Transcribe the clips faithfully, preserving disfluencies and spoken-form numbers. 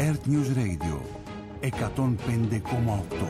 Earth News Radio εκατόν πέντε κόμμα οκτώ.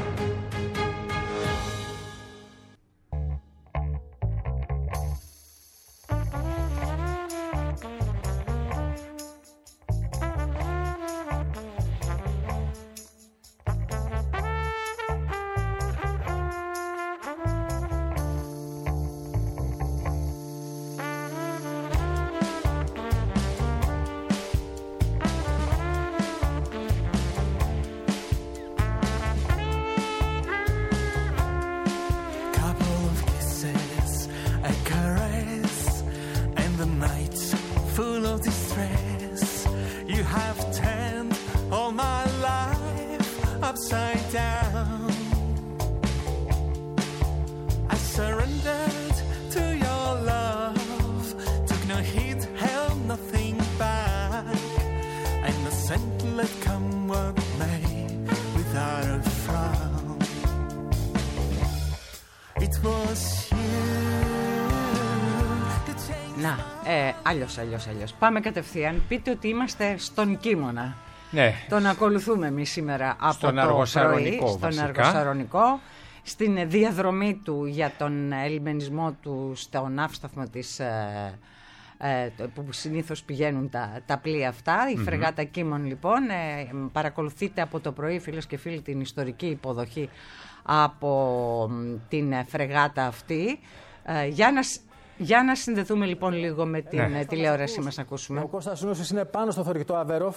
Να, ε, αλλιώς, αλλιώς, αλλιώς. Πάμε κατευθείαν. Πείτε ότι είμαστε στον Κίμωνα. Ναι. Τον ακολουθούμε εμείς σήμερα από στον το Αργοσαρονικό, πρωί, στον Αργοσαρονικό, στην διαδρομή του για τον ελιμενισμό του στον ναύσταθμο της, ε, ε, που συνήθως πηγαίνουν τα, τα πλοία αυτά. Η mm-hmm. φρεγάτα Κίμων, λοιπόν, ε, παρακολουθείτε από το πρωί, φίλες και φίλοι, την ιστορική υποδοχή από την φρεγάτα αυτή. Ε, για να Για να συνδεθούμε λοιπόν λίγο με την ναι. τηλεόρασή μας να ακούσουμε. Ο Κώστας Νούσης είναι πάνω στο θωρηκτό Αβέροφ.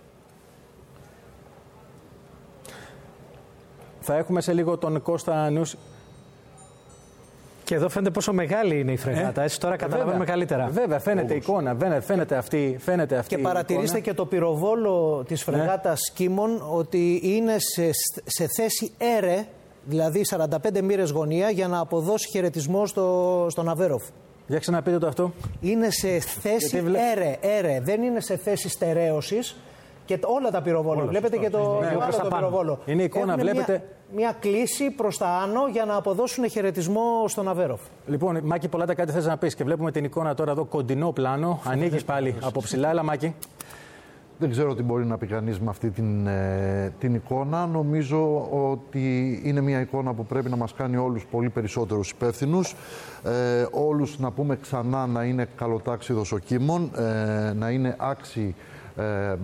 Θα έχουμε σε λίγο τον Κώστα Νούση. Και εδώ φαίνεται πόσο μεγάλη είναι η φρεγάτα. Ε? Έτσι τώρα καταλαβαίνουμε καλύτερα. Βέβαια, φαίνεται η εικόνα. Φαίνεται αυτή, φαίνεται αυτή και παρατηρήστε και το πυροβόλο της φρεγάτας ναι. Κίμων ότι είναι σε, σε θέση έρε, δηλαδή σαράντα πέντε μοίρες γωνία, για να αποδώσει χαιρετισμό στο, στον Αβέροφ. Για ξαναπείτε το αυτό. Είναι σε θέση βλέ... έρε, έρε, δεν είναι σε θέση στερέωσης. Και όλα τα πυροβόλα. Όλος, βλέπετε και το, ναι, το, το πυροβόλο. Είναι εικόνα, έχουν βλέπετε. Μια, μια κλίση προς τα άνω για να αποδώσουν χαιρετισμό στον Αβέροφ. Λοιπόν, Μάκη, πολλά τα κάτι θες να πεις. Και βλέπουμε την εικόνα τώρα εδώ, κοντινό πλάνο. Ανοίγεις πάλι από ψηλά, έλα Μάκη. Δεν ξέρω τι μπορεί να πει κανείς με αυτή την, ε, την εικόνα. Νομίζω ότι είναι μια εικόνα που πρέπει να μας κάνει όλους πολύ περισσότερους υπεύθυνους. Ε, όλους να πούμε ξανά να είναι καλοτάξιδος ο Κίμων, ε, να είναι άξιοι ε, ε,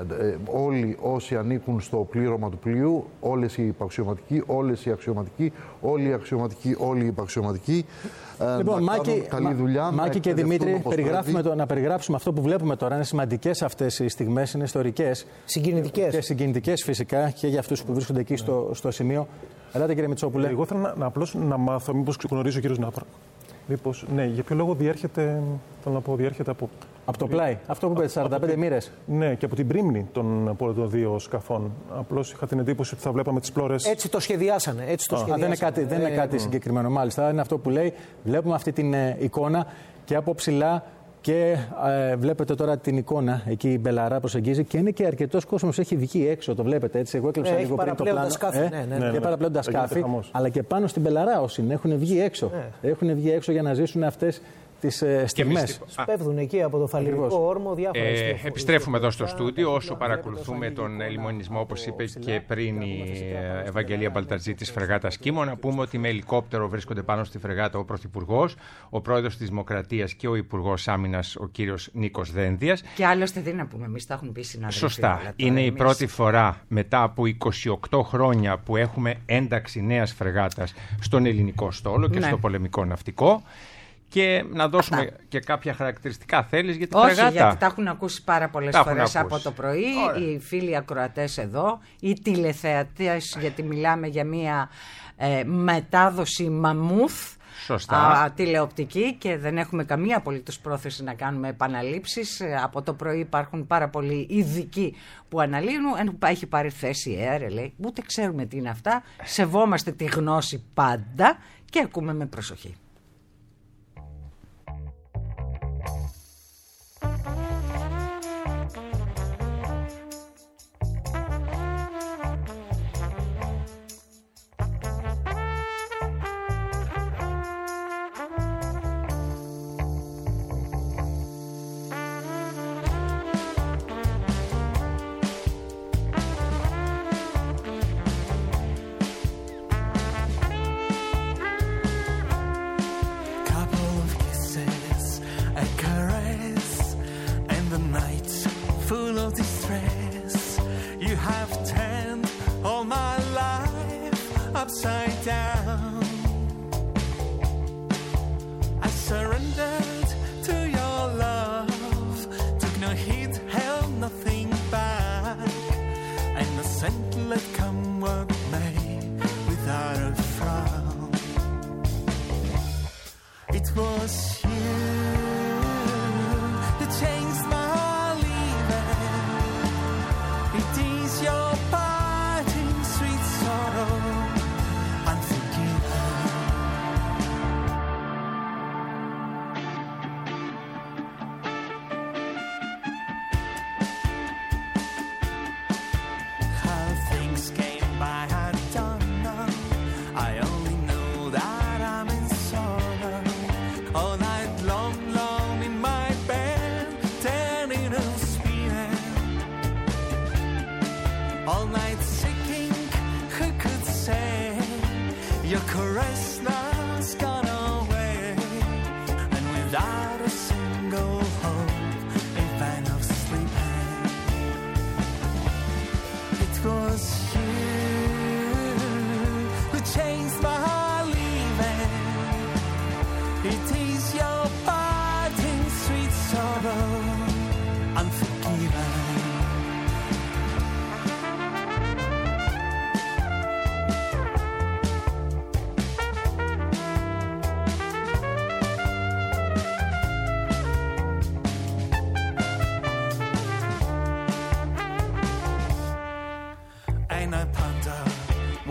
όλοι όσοι ανήκουν στο πλήρωμα του πλοίου, όλες οι υπαξιωματικοί, όλες οι αξιωματικοί, όλοι οι αξιωματικοί, όλοι οι υπαξιωματικοί. Λοιπόν, Μάκη, καλή δουλειά, Μάκη και Δημήτρη, περιγράφουμε το, να περιγράψουμε αυτό που βλέπουμε τώρα. Είναι σημαντικές αυτές οι στιγμές, είναι ιστορικές. Συγκινητικές. Και συγκινητικές φυσικά και για αυτούς που βρίσκονται εκεί στο, στο σημείο. Ελάτε κύριε Μητσόπουλε. Εγώ θέλω να, να απλώς να μάθω, μήπως γνωρίζει ο κύριος Νάπρα. Μήπως, ναι, για ποιο λόγο διέρχεται, θέλω να πω, διέρχεται από... Από το πλάι, αυτό που είπατε, σαράντα πέντε μοίρες. Ναι, και από την πρίμνη των πρώτων δύο σκαφών. Απλώς είχα την εντύπωση ότι θα βλέπαμε τις πλώρες. Έτσι το σχεδιάσανε. Έτσι το σχεδιάσανε. Α, δεν είναι κάτι, δεν είναι κάτι ε, συγκεκριμένο, μάλιστα. Είναι αυτό που λέει. Βλέπουμε αυτή την ε, εικόνα και από ψηλά. Και ε, βλέπετε τώρα την εικόνα, εκεί η Μπελαρά προσεγγίζει και είναι και αρκετός κόσμος έχει βγει έξω, το βλέπετε έτσι. Εγώ έκλεψα ε, λίγο πριν το πλάνο. Σκάφη, ε, ναι, ναι, ναι, και ναι, παραπλέοντα ναι, σκάφη, αλλά και πάνω στην Μπελαρά όσοι είναι, έχουν βγει έξω. Ναι. Έχουν βγει έξω για να ζήσουν αυτές τις ε, στιγμές. Σπέβδουν εκεί από το φαλυρικό όρμο διάφορες ε, Επιστρέφουμε εδώ στο στούντιο όσο παρακολουθούμε τον λιμονισμό, όπως είπε και πριν η Ευαγγελία Μπαλτατζή της φρεγάτας Κίμων. Να πούμε ότι με ελικόπτερο βρίσκονται πάνω στη φρεγάτα ο Πρωθυπουργός, ο Πρόεδρος της Δημοκρατίας και ο Υπουργός Άμυνας, ο κύριος Νίκος Δένδιας. Και άλλωστε δεν να πούμε, εμείς τα έχουν πει συναδελφοί. Σωστά. Είναι εμείς... η πρώτη φορά μετά από είκοσι οκτώ χρόνια που έχουμε ένταξη νέας φρεγάτας στον ελληνικό στόλο και ναι. στο πολεμικό ναυτικό. Και να δώσουμε Αυτά. και κάποια χαρακτηριστικά θέλεις για την Όχι, φρεγάτα. Όχι, γιατί τα έχουν ακούσει πάρα πολλές φορές από το πρωί. Ωραία. Οι φίλοι ακροατές εδώ, οι τηλεθεατές, γιατί μιλάμε για μια ε, μετάδοση μαμούθ. Σωστά. Α, τηλεοπτική και δεν έχουμε καμία απολύτως πρόθεση να κάνουμε επαναλήψεις. Από το πρωί υπάρχουν πάρα πολλοί ειδικοί που αναλύουν. Έχει πάρει θέση ΕΡΕ, λέει. Ούτε ξέρουμε τι είναι αυτά. Σεβόμαστε τη γνώση πάντα και ακούμε με προσοχή.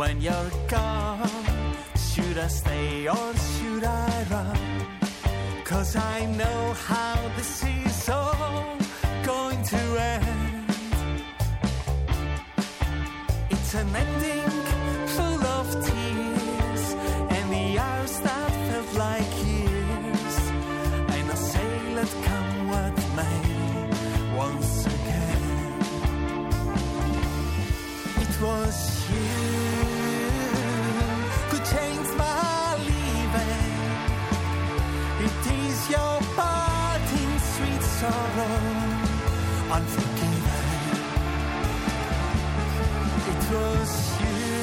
when you're gone. Should I stay or should I run? 'Cause I know how this is all going to end. It's an ending full of tears, and the hours that felt like years. And I say let come what may once again. It was you who changed my living. It is your parting sweet sorrow, unforgiven. It was you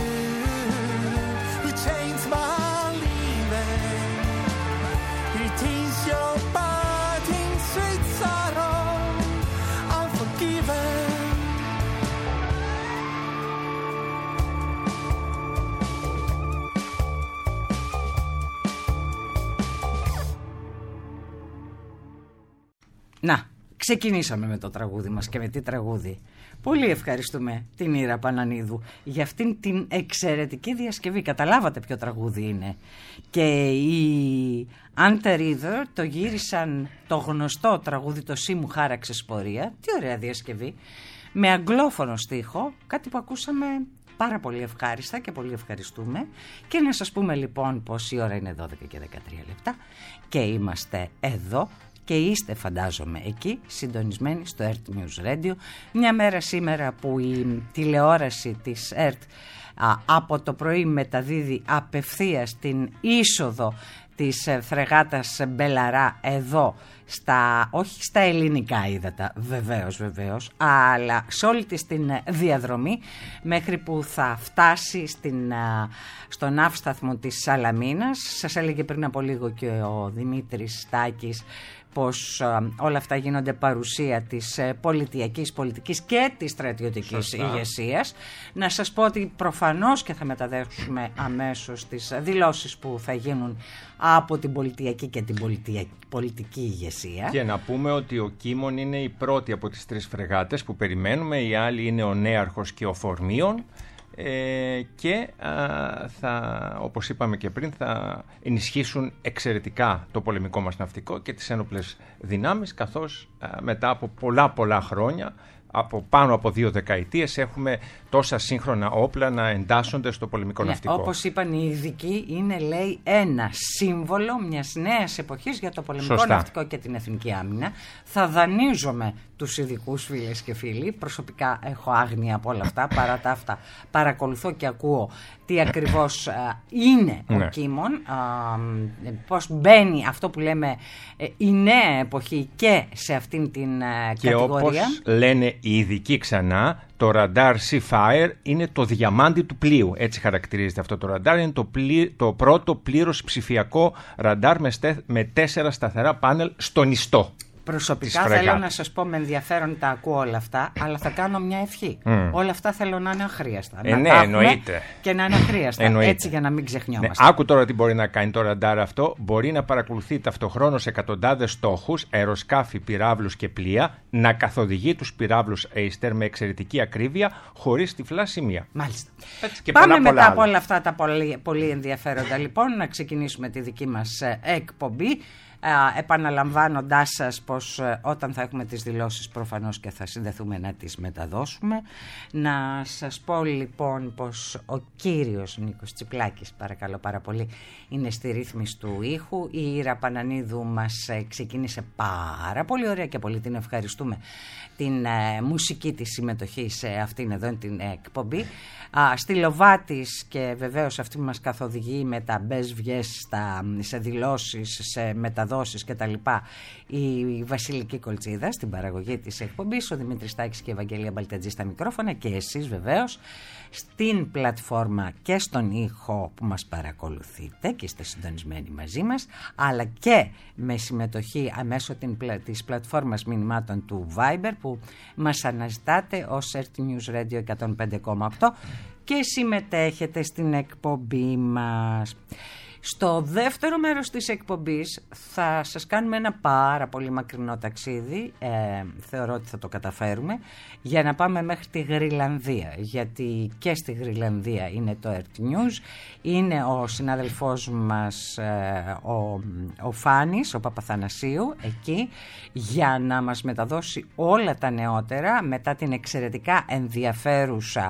who changed my living. It is your parting sweet sorrow, unforgiven. Να, ξεκινήσαμε με το τραγούδι μας και με τι τραγούδι. Πολύ ευχαριστούμε την Ήρα Πανανίδου για αυτήν την εξαιρετική διασκευή. Καταλάβατε ποιο τραγούδι είναι. Και οι Under Either το γύρισαν το γνωστό τραγούδι «Το Σι μου χάραξες πορεία». Τι ωραία διασκευή. Με αγγλόφωνο στίχο, κάτι που ακούσαμε πάρα πολύ ευχάριστα και πολύ ευχαριστούμε. Και να σας πούμε λοιπόν πως η ώρα είναι δώδεκα και δεκατρία λεπτά και είμαστε εδώ. Και είστε φαντάζομαι εκεί συντονισμένοι στο ΕΡΤ News Radio, μια μέρα σήμερα που η τηλεόραση της ΕΡΤ α, από το πρωί μεταδίδει απευθείας την είσοδο της φρεγάτας Μπελαρά εδώ στα, όχι στα ελληνικά ύδατα βεβαίως βεβαίως, αλλά σε όλη της την διαδρομή μέχρι που θα φτάσει στην, στον ναύσταθμο της Σαλαμίνας. Σας έλεγε πριν από λίγο και ο Δημήτρης Στάκης πως α, όλα αυτά γίνονται παρουσία της ε, πολιτιακής, πολιτικής και της στρατιωτικής ηγεσίας. Να σας πω ότι προφανώς και θα μεταδέχουμε αμέσως τις δηλώσεις που θα γίνουν από την πολιτιακή και την πολιτιακή, πολιτική ηγεσία. Και να πούμε ότι ο Κίμων είναι η πρώτη από τις τρεις φρεγάτες που περιμένουμε, οι άλλοι είναι ο Νέαρχος και ο Φορμίων. Ε, και α, θα, όπως είπαμε και πριν, θα ενισχύσουν εξαιρετικά το πολεμικό μας ναυτικό και τις ένοπλες δυνάμεις, καθώς α, μετά από πολλά πολλά χρόνια, από πάνω από δύο δεκαετίες, έχουμε τόσα σύγχρονα όπλα να εντάσσονται στο πολεμικό ναι, ναυτικό. Όπως είπαν οι ειδικοί, είναι λέει ένα σύμβολο μιας νέας εποχής για το πολεμικό Σωστά. ναυτικό και την εθνική άμυνα. Θα δανείζομαι τους ειδικούς, φίλες και φίλοι. Προσωπικά έχω άγνοια από όλα αυτά. Παρά τα αυτά παρακολουθώ και ακούω τι ακριβώς α, είναι ναι. ο Κίμων, α, πώς μπαίνει αυτό που λέμε ε, η νέα εποχή και σε αυτήν την α, και κατηγορία. Όπως λένε οι ειδικοί ξανά, το ραντάρ Seafire είναι το διαμάντι του πλοίου. Έτσι χαρακτηρίζεται αυτό το ραντάρ. Είναι το, πλή, το πρώτο πλήρως ψηφιακό ραντάρ με, στε, με τέσσερα σταθερά πάνελ στον ιστό. Προσωπικά θέλω να σας πω, με ενδιαφέρον τα ακούω όλα αυτά, αλλά θα κάνω μια ευχή. Mm. Όλα αυτά θέλω να είναι αχρίαστα. Ε, να ναι, τα εννοείται. Και να είναι αχρίαστα. Εννοείται. Έτσι για να μην ξεχνιόμαστε. Ναι, άκου τώρα τι μπορεί να κάνει το ραντάρ αυτό. Μπορεί να παρακολουθεί ταυτοχρόνως εκατοντάδες στόχους, αεροσκάφη, πυράβλους και πλοία, να καθοδηγεί τους πυράβλους Aster με εξαιρετική ακρίβεια, χωρίς τυφλά σημεία. Μάλιστα. Και Πάμε πολλά, μετά πολλά από όλα αυτά τα πολύ, πολύ ενδιαφέροντα λοιπόν να ξεκινήσουμε τη δική μας εκπομπή. Uh, επαναλαμβάνοντάς σας πως uh, όταν θα έχουμε τις δηλώσεις προφανώς και θα συνδεθούμε να τις μεταδώσουμε. Να σας πω λοιπόν πως ο κύριος Νίκος Τσιπλάκης, παρακαλώ πάρα πολύ, είναι στη ρύθμιση του ήχου. Η Ήρα Πανανίδου μας uh, ξεκίνησε πάρα πολύ ωραία και πολύ την ευχαριστούμε την uh, μουσική της συμμετοχή σε αυτήν εδώ την uh, εκπομπή. Uh, στη Λοβάτης και βεβαίως αυτή που μας καθοδηγεί με τα μπες βιές σε δηλώσεις, σε μεταδόσεις και τα λοιπά, η Βασιλική Κολτσίδα στην παραγωγή της εκπομπής, ο Δημήτρης Στάκης και η Ευαγγελία Μπαλτατζή στα μικρόφωνα και εσείς βεβαίως στην πλατφόρμα και στον ήχο που μας παρακολουθείτε και είστε συντονισμένοι μαζί μας, αλλά και με συμμετοχή αμέσω της πλατφόρμας μηνυμάτων του Viber που μας αναζητάτε ως ΕΡΤ News Radio εκατόν πέντε κόμμα οκτώ και συμμετέχετε στην εκπομπή μας. Στο δεύτερο μέρος της εκπομπής θα σας κάνουμε ένα πάρα πολύ μακρινό ταξίδι, ε, θεωρώ ότι θα το καταφέρουμε, για να πάμε μέχρι τη Γροιλανδία, γιατί και στη Γροιλανδία είναι το Earth News, είναι ο συνάδελφός μας ε, ο, ο Φάνης, ο Παπαθανασίου, εκεί, για να μας μεταδώσει όλα τα νεότερα μετά την εξαιρετικά ενδιαφέρουσα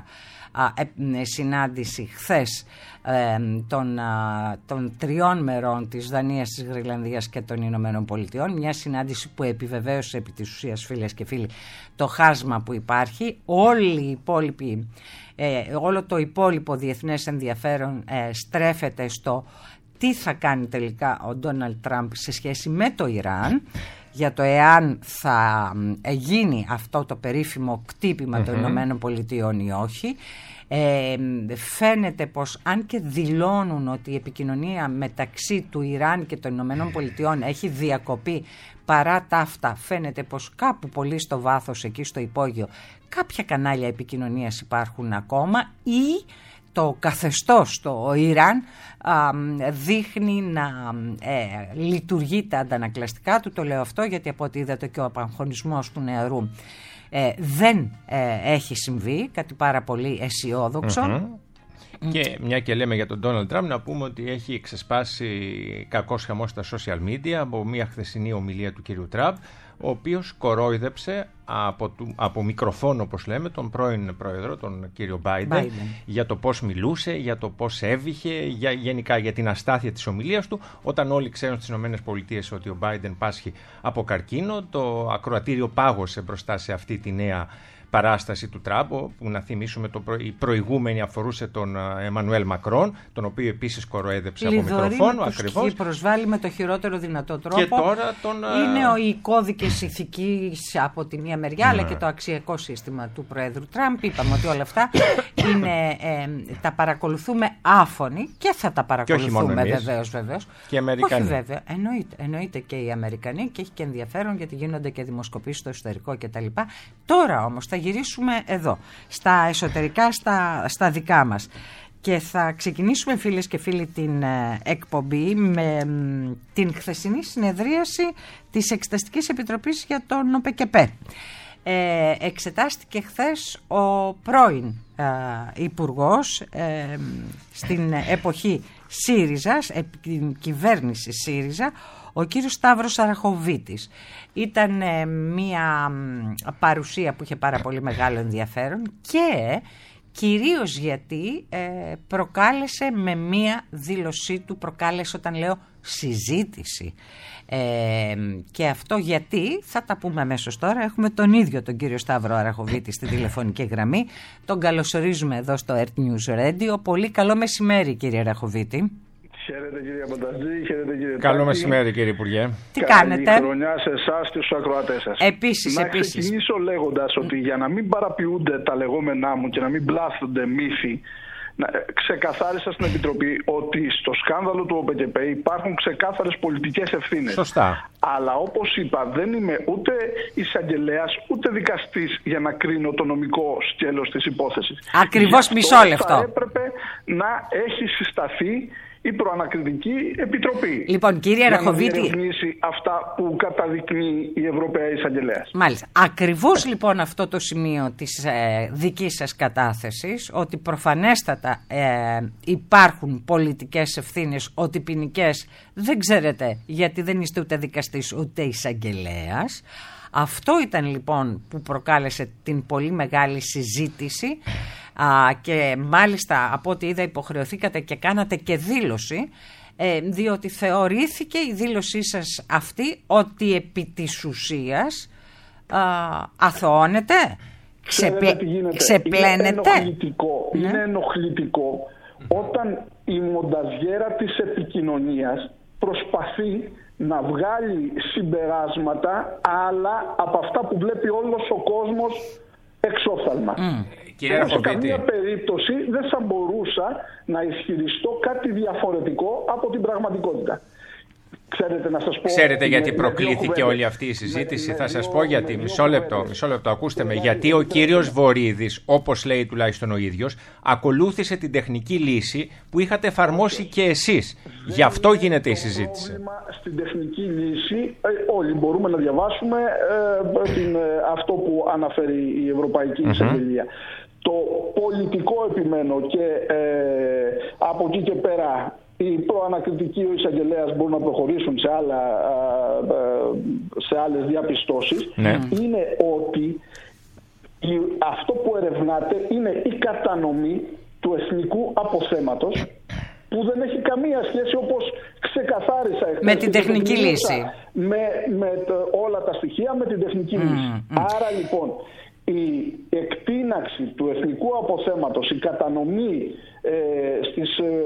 συνάντηση χθες ε, των, α, των τριών μερών της Δανίας, της Γροιλανδίας και των Ηνωμένων Πολιτειών, μια συνάντηση που επιβεβαίωσε επί της ουσίας, φίλες και φίλοι, το χάσμα που υπάρχει. Όλοι οι υπόλοιποι, ε, όλο το υπόλοιπο διεθνές ενδιαφέρον ε, στρέφεται στο τι θα κάνει τελικά ο Ντόναλντ Τραμπ σε σχέση με το Ιράν, για το εάν θα γίνει αυτό το περίφημο κτύπημα mm-hmm. των Ηνωμένων Πολιτειών ή όχι. Ε, φαίνεται πως αν και δηλώνουν ότι η επικοινωνία μεταξύ του Ιράν και των Ηνωμένων Πολιτειών έχει διακοπεί, παρά τα αυτά φαίνεται πως κάπου πολύ στο βάθος, εκεί στο υπόγειο, κάποια κανάλια επικοινωνίας υπάρχουν ακόμα, ή το καθεστώς το Ιράν α, δείχνει να ε, λειτουργεί τα αντανακλαστικά του. Το λέω αυτό γιατί από ό,τι είδατε και ο απαγχωνισμός του νεαρού ε, δεν ε, έχει συμβεί, κάτι πάρα πολύ αισιόδοξο. Mm-hmm. Και μια και λέμε για τον Ντόναλντ Τραμπ, να πούμε ότι έχει ξεσπάσει κακός χαμός στα social media από μια χθεσινή ομιλία του κύριου Τραμπ, ο οποίος κορόιδεψε από, του, από μικροφόνο, όπως λέμε, τον πρώην πρόεδρο, τον κύριο Biden, για το πώς μιλούσε, για το πώς έβηχε, για, γενικά για την αστάθεια της ομιλίας του, όταν όλοι ξέρουν στις ΗΠΑ ότι ο Biden πάσχει από καρκίνο. Το ακροατήριο πάγωσε μπροστά σε αυτή τη νέα παράσταση του Τραμπ, που να θυμίσουμε το προ... η προηγούμενη αφορούσε τον Εμμανουέλ Μακρόν, τον οποίο επίσης κοροέδεψε από μικροφόνο. Ακριβώς. Και προσβάλλει με το χειρότερο δυνατό τρόπο. Και τώρα τον... Είναι οι κώδικες ηθικής από τη μία μεριά, αλλά και το αξιακό σύστημα του Προέδρου Τραμπ. Είπαμε ότι όλα αυτά είναι, ε, τα παρακολουθούμε άφωνοι και θα τα παρακολουθούμε βεβαίως. βεβαίως. Και οι Αμερικανοί. Όχι βέβαια, εννοείται, εννοείται και οι Αμερικανοί, και έχει και ενδιαφέρον γιατί γίνονται και δημοσκοπήσεις στο εσωτερικό κτλ. Τώρα όμως θα γυρίσουμε εδώ, στα εσωτερικά, στα, στα δικά μας. Και θα ξεκινήσουμε, φίλες και φίλοι, την ε, εκπομπή με μ, την χθεσινή συνεδρίαση της Εξεταστικής Επιτροπής για τον ΟΠΕΚΕΠΕ. Ε, εξετάστηκε χθες ο πρώην ε, Υπουργός ε, στην εποχή ΣΥΡΙΖΑ, την κυβέρνηση ΣΥΡΙΖΑ, ο κύριος Σταύρος Αραχοβίτης. Ήταν ε, μια παρουσία που είχε πάρα πολύ μεγάλο ενδιαφέρον και κυρίως γιατί ε, προκάλεσε με μια δήλωσή του, προκάλεσε όταν λέω συζήτηση. Ε, και αυτό γιατί, θα τα πούμε αμέσως τώρα, έχουμε τον ίδιο τον κύριο Σταύρο Αραχοβίτη στη τηλεφωνική γραμμή. Τον καλωσορίζουμε εδώ στο Earth News Radio. Πολύ καλό μεσημέρι, κύριε Αραχοβίτη. Χαίρετε, κύριε Πανταζή, χαίρετε, κύριε Καλό Τάκη. μεσημέρι, κύριε Υπουργέ. Τι Καλή κάνετε? Καλή χρονιά σε εσάς και στους ακροατές σας. Επίσης, να επίσης. ξεκινήσω λέγοντας ότι για να μην παραποιούνται τα λεγόμενά μου και να μην πλάθονται μύθοι, ξεκαθάρισα στην Επιτροπή ότι στο σκάνδαλο του ΟΠΕΚΕΠΕ υπάρχουν ξεκάθαρες πολιτικές ευθύνες. Σωστά. Αλλά όπως είπα, δεν είμαι ούτε εισαγγελέας ούτε δικαστής για να κρίνω το νομικό σκέλος της υπόθεσης. Ακριβώς, μισό λεπτό. Θα έπρεπε να έχει συσταθεί η προανακριτική επιτροπή. Λοιπόν, κύριε Αραχοβίτη, για να διερευνήσει αυτά που καταδεικνύει η Ευρωπαία Εισαγγελέας. Μάλιστα. Ακριβώς λοιπόν αυτό το σημείο της ε, δικής σας κατάθεσης, ότι προφανέστατα ε, υπάρχουν πολιτικές ευθύνες, ότι ποινικές δεν ξέρετε, γιατί δεν είστε ούτε δικαστής ούτε εισαγγελέας. Αυτό ήταν λοιπόν που προκάλεσε την πολύ μεγάλη συζήτηση. Α, και μάλιστα από ό,τι είδα υποχρεωθήκατε και κάνατε και δήλωση, ε, διότι θεωρήθηκε η δήλωσή σας αυτή ότι επί της ουσίας α, αθωώνεται, ξεπλε... ξεπλένεται. Είναι ενοχλητικό, ναι. είναι ενοχλητικό όταν η μονταζιέρα της επικοινωνίας προσπαθεί να βγάλει συμπεράσματα άλλα από αυτά που βλέπει όλος ο κόσμος εξόφθαλμα. Mm. Κύριε σε καμία περίπτωση δεν θα μπορούσα να ισχυριστώ κάτι διαφορετικό από την πραγματικότητα. Ξέρετε, να σας πω, Ξέρετε γιατί με, προκλήθηκε με όλη αυτή η συζήτηση. με, θα με σας δύο, πω γιατί. με Μισό λεπτό, κουβέντες. μισό λεπτό. Ακούστε με. Με Γιατί δύο, ο κύριος με... Βορίδης, όπως λέει τουλάχιστον ο ίδιος, ακολούθησε την τεχνική λύση που είχατε εφαρμόσει και εσείς. Γι' αυτό γίνεται η συζήτηση. Το πρόβλημα στην τεχνική λύση, ε, όλοι μπορούμε να διαβάσουμε ε, την, ε, αυτό που αναφέρει η Ευρωπαϊκή Εισαγγελία. Mm-hmm. Το πολιτικό επιμένω και ε, από εκεί και πέρα οι προανακριτικοί, ο εισαγγελέας μπορούν να προχωρήσουν σε, άλλα, σε άλλες διαπιστώσεις, ναι. είναι ότι αυτό που ερευνάται είναι η κατανομή του εθνικού αποθέματος που δεν έχει καμία σχέση, όπως ξεκαθάρισα εχθές, με την τεχνική λύση. Με, με το, όλα τα στοιχεία με την τεχνική mm, λύση. Mm. Άρα λοιπόν η εκτείναξη του εθνικού αποθέματος, η κατανομή ε, στις, ε,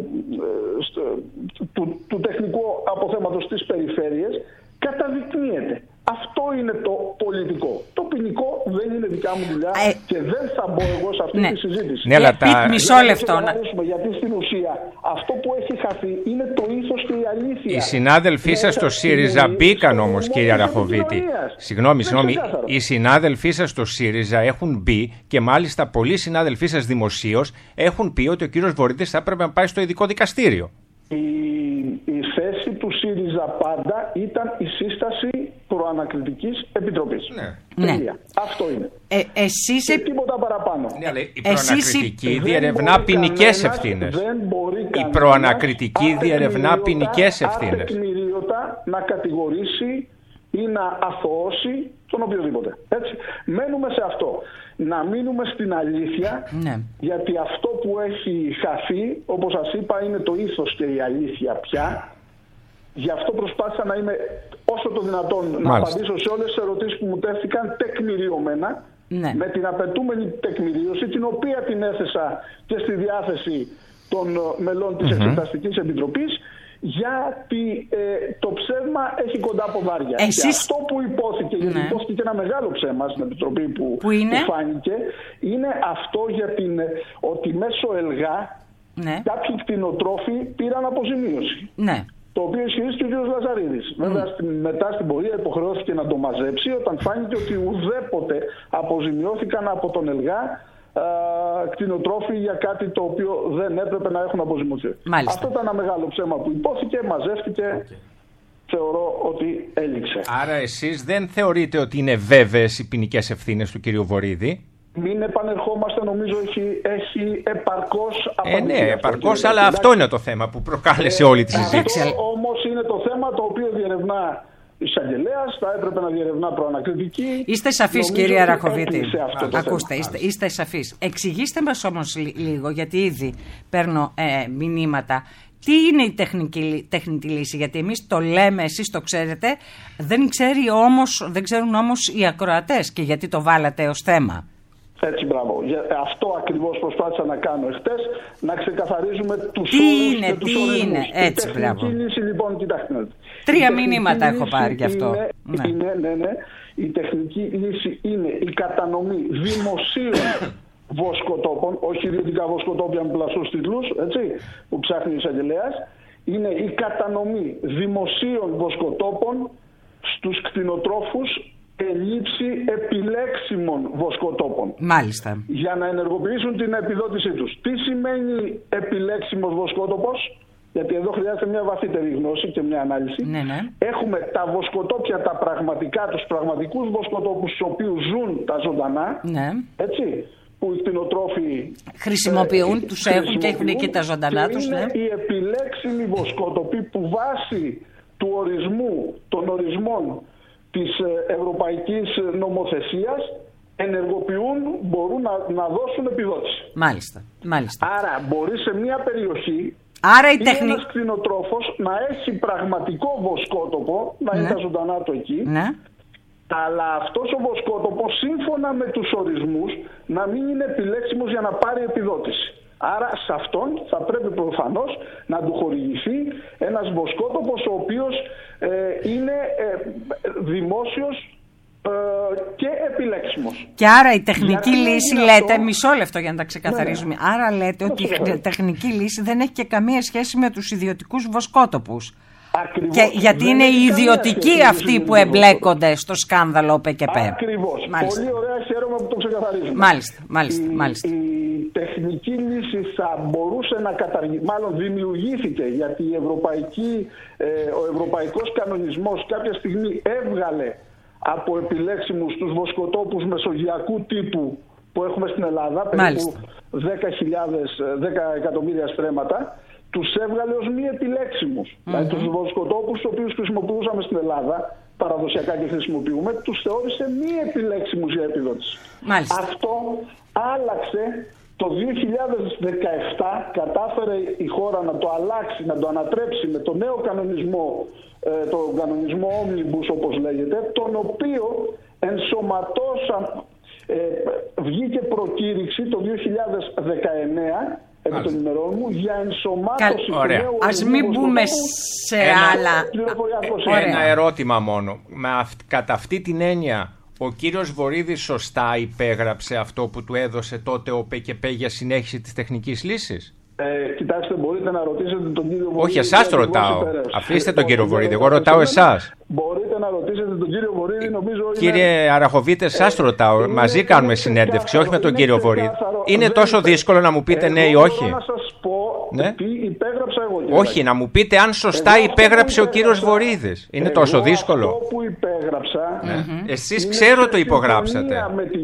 στο, του, του τεχνικού αποθέματος στις περιφέρειες καταδεικνύεται. Αυτό είναι το πολιτικό. Το ποινικό δεν είναι δικιά μου δουλειά ε, και δεν θα μπω εγώ σε αυτή ναι. τη συζήτηση. Ναι, αλλά τα... Μισό λεπτό. Να... Γιατί στην ουσία αυτό που έχει χαθεί είναι το ήθος και η αλήθεια. Οι συνάδελφοί σας στο ΣΥΡΙΖΑ μπήκαν όμως, κύριε Αραχοβίτη. Συγγνώμη, συγγνώμη. Οι συνάδελφοί σας στο ΣΥΡΙΖΑ έχουν μπει και μάλιστα πολλοί συνάδελφοί σας δημοσίως έχουν πει ότι ο κύριος Βορίδης θα έπρεπε να πάει στο ειδικό δικαστήριο. Η, η θέση του ΣΥΡΙΖΑ πάντα ήταν η σύσταση προανακριτικής επιτροπής. Ναι. Ναι. Αυτό είναι. Ε, εσείς... Και τίποτα παραπάνω. Ναι, αλλά η προανακριτική εσείς... διερευνά ποινικές ευθύνες. Η προανακριτική διερευνά ποινικές ευθύνες. Ατεκμηρίωτα να κατηγορήσει ή να αθωώσει τον οποιοδήποτε. Έτσι. Μένουμε σε αυτό. Να μείνουμε στην αλήθεια, ναι. γιατί αυτό που έχει χαθεί, όπως σας είπα, είναι το ήθος και η αλήθεια πια. Γι' αυτό προσπάθησα να είμαι όσο το δυνατόν Μάλιστα. να απαντήσω σε όλες τις ερωτήσεις που μου τέθηκαν τεκμηριωμένα, ναι. με την απαιτούμενη τεκμηρίωση, την οποία την έθεσα και στη διάθεση των μελών της mm-hmm. Εξεταστικής Επιτροπής, γιατί ε, το ψέμα έχει κοντά ποδάρια. Εσείς... Και αυτό που υπόθηκε, ναι. γιατί υπόθηκε και ένα μεγάλο ψέμα στην Επιτροπή που, που, που φάνηκε, είναι αυτό για την, ότι μέσω ΕΛΓΑ ναι. κάποιοι κτηνοτρόφοι πήραν αποζημίωση. Ναι. Το οποίο ισχυρίστηκε ο κ. Λαζαρίδης. Mm. Βέβαια, στην, μετά στην πορεία υποχρεώθηκε να το μαζέψει, όταν φάνηκε ότι ουδέποτε αποζημιώθηκαν από τον ΕΛΓΑ κτηνοτρόφοι για κάτι το οποίο δεν έπρεπε να έχουν αποζημιωθεί. Αυτό ήταν ένα μεγάλο ψέμα που υπόθηκε, μαζεύτηκε. Okay. Θεωρώ ότι έληξε. Άρα εσείς δεν θεωρείτε ότι είναι βέβαιες οι ποινικές ευθύνες του κ. Βορίδη? Μην επανερχόμαστε, νομίζω έχει, έχει επαρκώς απαντήσει. Ε, ναι, επαρκώς, αλλά εντάξει. αυτό είναι το θέμα που προκάλεσε ε, όλη τη συζήτηση. Αυτό όμως είναι το θέμα το οποίο διερευνά εισαγγελέας, θα έπρεπε να διερευνά προανακριτική. Είστε σαφείς, κύριε Αραχοβίτη. Ακούστε, είστε, είστε σαφείς. Εξηγήστε μας όμως λίγο, γιατί ήδη παίρνω ε, μηνύματα. Τι είναι η τεχνική, τεχνητή λύση, γιατί εμείς το λέμε, εσείς το ξέρετε, δεν, ξέρει όμως, δεν ξέρουν όμως οι ακροατές και γιατί το βάλατε ως θέμα. Έτσι, μπράβο. Αυτό ακριβώς προσπάθησα να κάνω εχθές, να ξεκαθαρίζουμε τους τι όρους είναι, και τους τι ορισμούς. είναι, έτσι, η τεχνική μπράβο. λύση, λοιπόν, κοιτάξτε. Τρία μηνύματα έχω πάρει γι' αυτό. Είναι, ναι. Είναι, ναι, ναι. Η τεχνική λύση είναι η κατανομή δημοσίων βοσκοτόπων, όχι ιδιωτικά βοσκοτόπια με πλαστούς τίτλους, έτσι, που ψάχνει ο εισαγγελέας. Είναι η κατανομή δημοσίων βοσκοτόπων στους κτηνοτρόφους ελήψη επιλέξιμων βοσκοτόπων. Μάλιστα. Για να ενεργοποιήσουν την επιδότησή τους. Τι σημαίνει επιλέξιμος βοσκότοπος? Γιατί εδώ χρειάζεται μια βαθύτερη γνώση και μια ανάλυση. Ναι, ναι. Έχουμε τα βοσκοτόπια, τα πραγματικά, τους πραγματικούς βοσκοτόπους στους οποίους ζουν τα ζωντανά. Ναι. Έτσι. Που οι κτηνοτρόφοι χρησιμοποιούν, ε, τους έχουν και έχουν και τα ζωντανά και τους. Είναι ναι. οι επιλέξιμοι βοσκότοποι που βάσει του ορισμού, των ορισμών της ευρωπαϊκής νομοθεσίας ενεργοποιούν, μπορούν να, να δώσουν επιδότηση. Μάλιστα, μάλιστα. Άρα μπορεί σε μια περιοχή Άρα η ή τεχνη... ένας κτηνοτρόφος να έχει πραγματικό βοσκότοπο, να ναι. είναι τα ζωντανά του εκεί, ναι. αλλά αυτός ο βοσκότοπος σύμφωνα με τους ορισμούς να μην είναι επιλέξιμος για να πάρει επιδότηση. Άρα σε αυτόν θα πρέπει προφανώς να του χορηγηθεί ένας βοσκότοπος ο οποίος ε, είναι ε, δημόσιος ε, και επιλέξιμος. Και άρα η τεχνική γιατί λύση λέτε, αυτό... μισό λεπτό για να τα ξεκαθαρίζουμε, ναι. άρα λέτε ότι η τεχνική λύση δεν έχει και καμία σχέση με τους ιδιωτικούς βοσκότοπους. Ακριβώς. Και γιατί δεν είναι οι ιδιωτικοί αυτοί που εμπλέκονται στο σκάνδαλο ΟΠΕΚΕΠΕ. Ακριβώς. Μάλιστα. Πολύ ωραία, χαίρομαι που το ξεκαθαρίζουμε. Μάλιστα, μάλιστα, η, μάλιστα. η τεχνική λύση θα μπορούσε να καταργηθεί, μάλλον δημιουργήθηκε, γιατί η Ευρωπαϊκή, ε, ο Ευρωπαϊκός Κανονισμός κάποια στιγμή έβγαλε από επιλέξιμους τους βοσκοτόπους μεσογειακού τύπου που έχουμε στην Ελλάδα, περίπου δέκα χιλιάδες, δέκα εκατομμύρια στρέμματα, τους έβγαλε ως μη επιλέξιμους. Mm-hmm. Δηλαδή τους βοσκοτόπους τους οποίους χρησιμοποιούσαμε στην Ελλάδα, παραδοσιακά και χρησιμοποιούμε, τους θεώρησε μη επιλέξιμους για επιδότηση. Μάλιστα. Αυτό άλλαξε το δύο χιλιάδες δεκαεπτά, κατάφερε η χώρα να το αλλάξει, να το ανατρέψει με το νέο κανονισμό, ε, τον κανονισμό Omnibus όπως λέγεται, τον οποίο ενσωματώσαν, ε, βγήκε προκήρυξη το δύο χιλιάδες δεκαεννέα, επί των ημερών μου, για ενσωμάτωση του νέου. Ας μην μπούμε σε ένα, άλλα. Ένα ερώτημα μόνο. Με αυ... Κατά αυτή την έννοια, ο κύριος Βορίδης σωστά υπέγραψε αυτό που του έδωσε τότε ο ΟΠΕΚΕΠΕ για συνέχιση της τεχνικής λύσης? Ε, κοιτάξτε, μπορείτε να ρωτήσετε τον κύριο Βορίδη. Όχι, εσάς το ρωτάω. Αφήστε τον κύριο Βορίδη. Εγώ ρωτάω εσάς. Μπορείτε να ρωτήσετε τον κύριο Βορίδη, νομίζω. Κύριε είναι... Αραχοβίτε, εσάς το ρωτάω. Είναι... Μαζί κάνουμε συνέντευξη, όχι με τον κύριο Βορίδη. Είναι τόσο δύσκολο να μου πείτε ναι ή όχι? Να σας πω ναι? τι υπέγραψα εγώ. Όχι, να μου πείτε αν σωστά υπέγραψε ο κύριος Βορίδης. Είναι τόσο δύσκολο? Αυτό που υπέγραψα. Εσείς ξέρω το υπογράψατε.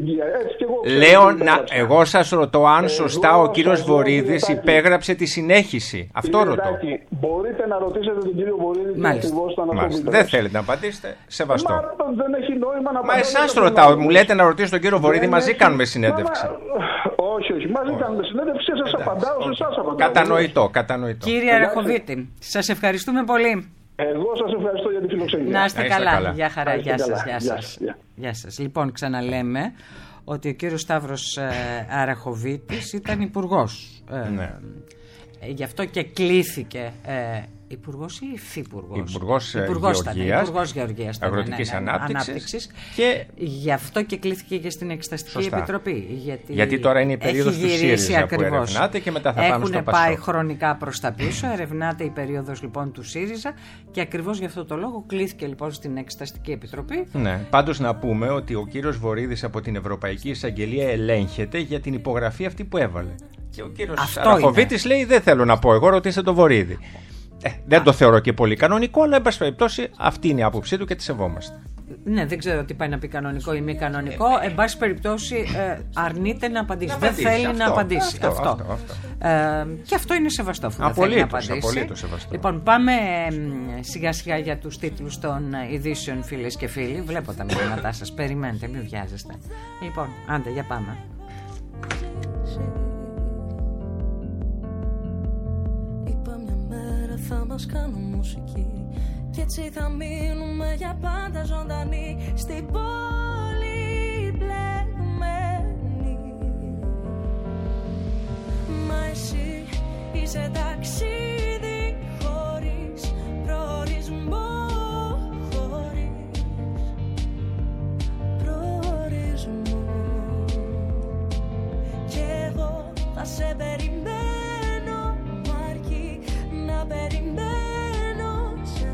Λέω, να, εγώ σας ρωτώ αν σωστά ο κύριος Βορίδης υπέγραψε τη συνέχιση. Αυτό ρωτώ. Μπορείτε να ρωτήσετε τον κύριο Βορίδη τι ακριβώς θα αναπτύξετε. Δεν θέλετε να απαντήσετε, σεβαστό. Μα δεν έχει νόημα να. Μα εσάς ρωτάω, μου λέτε να ρωτήσω τον κύριο Βορίδη, μαζί κάνουμε συνέντευξη. Όχι, όχι, μαζί κάνουμε συνέντευξη, σας απαντάω, σε εσάς απαντάω. Κατανοητό, κατανοητό. Κύριε Αραχοβίτη, σας ευχαριστούμε πολύ. Εγώ σας ευχαριστώ για τη φιλοξενία. Να είστε καλά. καλά. Γεια χαρά, γεια σας, γεια σας. Γεια σας. Λοιπόν, ξαναλέμε ότι ο κύριος Σταύρος ε, Αραχοβίτης ήταν υπουργός. Ε, ναι. ε, γι' αυτό και κλήθηκε ε, υπουργός ή υφυπουργός? Υπουργός, υπουργός Γεωργίας, υπουργός Γεωργίας Αγροτικής ναι, ναι, Ανάπτυξης, Ανάπτυξης και γι' αυτό και κλήθηκε και στην Εξεταστική Σωστά. Επιτροπή. Γιατί, γιατί τώρα είναι η περίοδος του ΣΥΡΙΖΑ που ερευνάται και μετά θα πάμε στο ΠΑΣΟΚ. Έχουν πάει χρονικά προς τα πίσω, ερευνάται η περίοδος λοιπόν του ΣΥΡΙΖΑ και ακριβώς γι' αυτό το λόγο κλήθηκε λοιπόν στην Εξεταστική Επιτροπή. Ναι, πάντως να πούμε ότι ο κύριος Βορίδης από την Ευρωπαϊκή Εισαγγελία ελέγχεται για την υπογραφή αυτή που έβαλε. Και ο κύριος Αραχοβίτης λέει δεν θέλω να πω, εγώ ρωτήστε το Βορίδη. Ε, δεν το θεωρώ και πολύ κανονικό, αλλά εν πάση περιπτώσει αυτή είναι η άποψή του και τη σεβόμαστε. Ναι, δεν ξέρω τι πάει να πει κανονικό ή μη κανονικό. Ε, εν πάση περιπτώσει ε, αρνείται να απαντήσει. Να δεν απαντήσει, θέλει αυτό, να απαντήσει. Αυτό, αυτό. αυτό, αυτό. Ε, και αυτό είναι σεβαστό αφού δεν θέλει να απαντήσει. Απολύτως σεβαστό. Λοιπόν, πάμε ε, σιγά σιγά για τους τίτλους των ειδήσεων, φίλες και φίλοι. Βλέπω τα μηνύματά σας. Περιμένετε, μην βιάζεστε. Λοιπόν, άντε, για πάμε. Θα μας κάνουν μουσική κι έτσι θα μείνουμε για πάντα ζωντανοί στην πόλη μπλεγμένη. Μα εσύ είσαι ταξίδι χωρίς προορισμό, χωρίς προορισμό. Κι εγώ θα σε περιμένω, να περιμένω σε,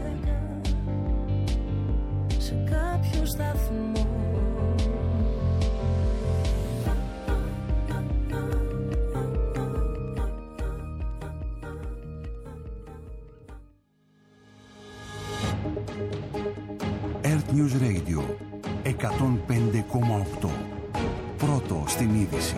σε κάποιο σταθμό. Earth News Radio εκατόν πέντε κόμμα οκτώ. Πρώτο στην είδηση.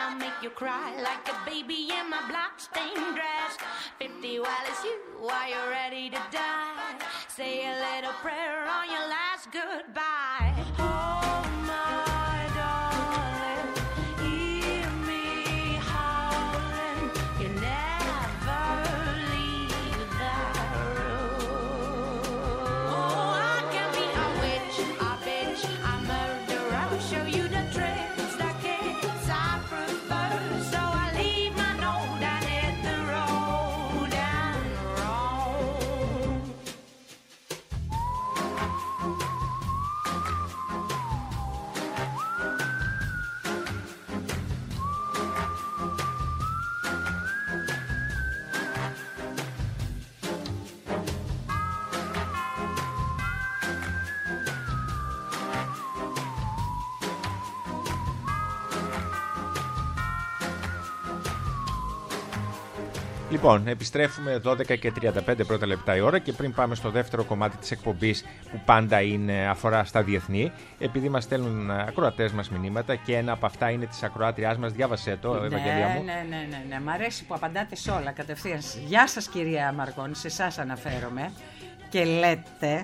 I'll make you cry like a baby in my blood-stained dress. Fifty while it's you, while you're ready to die. Say a little prayer on your last goodbye. Oh my darling, hear me howling. You never leave that room. Oh, I can be a witch, a bitch, a murderer. Show you the tricks, the kicks I prefer. So I leave my note and hit the road and roam. Λοιπόν, επιστρέφουμε δώδεκα και τριάντα πέντε πρώτα λεπτά η ώρα και πριν πάμε στο δεύτερο κομμάτι της εκπομπής που πάντα είναι, αφορά στα διεθνή, επειδή μας στέλνουν ακροατές μας μηνύματα και ένα από αυτά είναι της ακροάτριάς μας, διάβασέ το, ναι, Ευαγγελία μου. Ναι, ναι, ναι, ναι, μ' αρέσει που απαντάτε σε όλα κατευθείαν. Γεια σας κυρία Μαργόνη, σε εσάς αναφέρομαι και λέτε,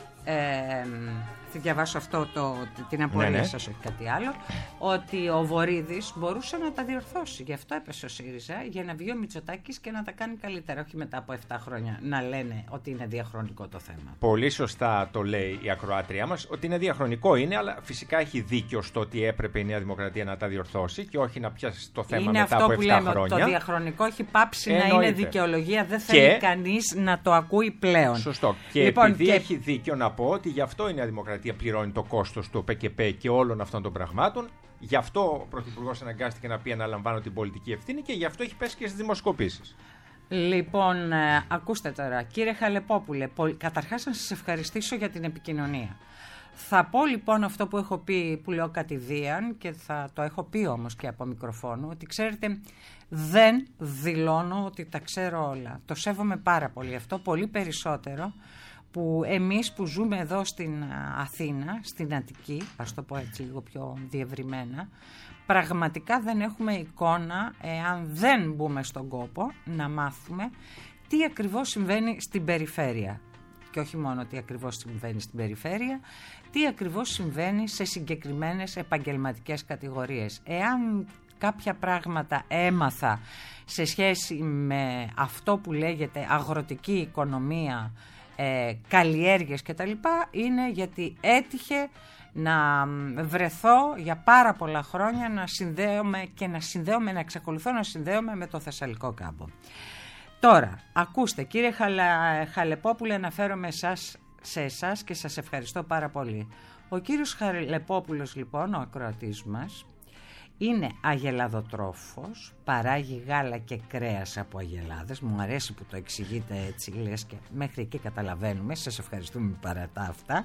ε, θα διαβάσω αυτό το, την απορία ναι, ναι. σας, όχι κάτι άλλο, ότι ο Βορίδης μπορούσε να τα διορθώσει. Γι' αυτό έπεσε ο ΣΥΡΙΖΑ, για να βγει ο Μητσοτάκης και να τα κάνει καλύτερα, όχι μετά από επτά χρόνια να λένε ότι είναι διαχρονικό το θέμα. Πολύ σωστά το λέει η ακροάτριά μας, ότι είναι διαχρονικό είναι, αλλά φυσικά έχει δίκιο στο ότι έπρεπε η Νέα Δημοκρατία να τα διορθώσει και όχι να πιάσει το θέμα είναι μετά αυτό από που επτά λέμε, χρόνια. Ότι το διαχρονικό έχει πάψει Εννοείται. να είναι δικαιολογία, δεν θέλει Και... κανείς να το ακούει πλέον. Σωστό. Και λοιπόν, επειδή και... έχει δίκιο να πω ότι γι' αυτό η Νέα Δημοκρατία πληρώνει το κόστος του ΠΚΠ και όλων αυτών των πραγμάτων. Γι' αυτό ο Πρωθυπουργός αναγκάστηκε να πει αναλαμβάνω την πολιτική ευθύνη και γι' αυτό έχει πέσει και στις δημοσκοπήσεις. Λοιπόν, ε, ακούστε τώρα, κύριε Χαλεπόπουλε, καταρχάς να σας ευχαριστήσω για την επικοινωνία. Θα πω λοιπόν αυτό που έχω πει, που λέω κατηδίαν και θα το έχω πει όμως και από μικροφόνο, ότι ξέρετε δεν δηλώνω ότι τα ξέρω όλα. Το σέβομαι πάρα πολύ αυτό, πολύ περισσότερο που εμείς που ζούμε εδώ στην Αθήνα, στην Αττική, ας το πω έτσι λίγο πιο διευρυμένα, πραγματικά δεν έχουμε εικόνα, εάν δεν μπούμε στον κόπο, να μάθουμε τι ακριβώς συμβαίνει στην περιφέρεια. Και όχι μόνο τι ακριβώς συμβαίνει στην περιφέρεια, τι ακριβώς συμβαίνει σε συγκεκριμένες επαγγελματικές κατηγορίες. Εάν κάποια πράγματα έμαθα σε σχέση με αυτό που λέγεται αγροτική οικονομία, ε, καλλιέργειες κτλ, είναι γιατί έτυχε να βρεθώ για πάρα πολλά χρόνια να συνδέομαι και να συνδέομαι, να εξακολουθώ να συνδέομαι με το Θεσσαλικό κάμπο. Τώρα, ακούστε κύριε Χαλα... Χαλεπόπουλε, αναφέρομαι εσάς, σε εσάς και σας ευχαριστώ πάρα πολύ. Ο κύριος Χαλεπόπουλος λοιπόν, ο ακροατής μας, είναι αγελαδοτρόφος, παράγει γάλα και κρέας από αγελάδες. Μου αρέσει που το εξηγείτε έτσι, λες και μέχρι εκεί καταλαβαίνουμε. Σας ευχαριστούμε παρά τα αυτά.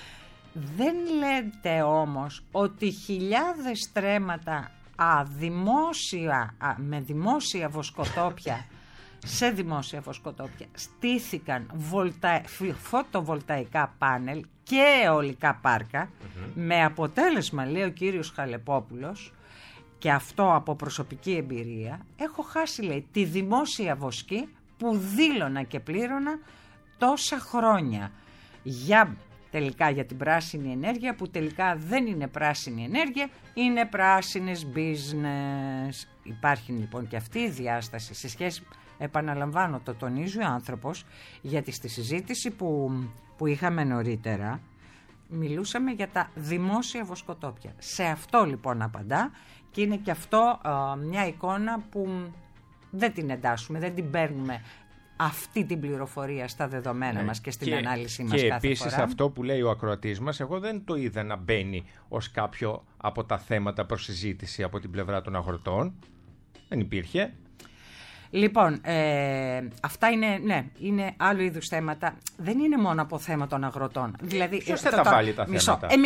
Δεν λέτε όμως ότι χιλιάδες στρέμματα α, δημόσια, α, με δημόσια βοσκοτόπια σε δημόσια βοσκοτόπια στήθηκαν βολτα... φωτοβολταϊκά πάνελ και αιωλικά πάρκα, mm-hmm. με αποτέλεσμα, λέει ο κύριος Χαλεπόπουλος, και αυτό από προσωπική εμπειρία, έχω χάσει, λέει, τη δημόσια βοσκή που δήλωνα και πλήρωνα τόσα χρόνια για, τελικά για την πράσινη ενέργεια, που τελικά δεν είναι πράσινη ενέργεια, είναι πράσινες business. Υπάρχει λοιπόν και αυτή η διάσταση σε σχέση, επαναλαμβάνω, το τονίζει ο άνθρωπος, γιατί στη συζήτηση που, που είχαμε νωρίτερα μιλούσαμε για τα δημόσια βοσκοτόπια. Σε αυτό λοιπόν απαντά και είναι και αυτό α, μια εικόνα που δεν την εντάσσουμε, δεν την παίρνουμε αυτή την πληροφορία στα δεδομένα ναι. μας και στην και, ανάλυση μας και κάθε επίσης φορά. Αυτό που λέει ο ακροατής μας, εγώ δεν το είδα να μπαίνει ως κάποιο από τα θέματα προς συζήτηση από την πλευρά των αγροτών. Δεν υπήρχε. Λοιπόν, ε, αυτά είναι, ναι, είναι άλλου είδους θέματα. Δεν είναι μόνο από θέμα των αγροτών. Δηλαδή, ποιος θα τα βάλει τα μισό, θέματα? Εμείς,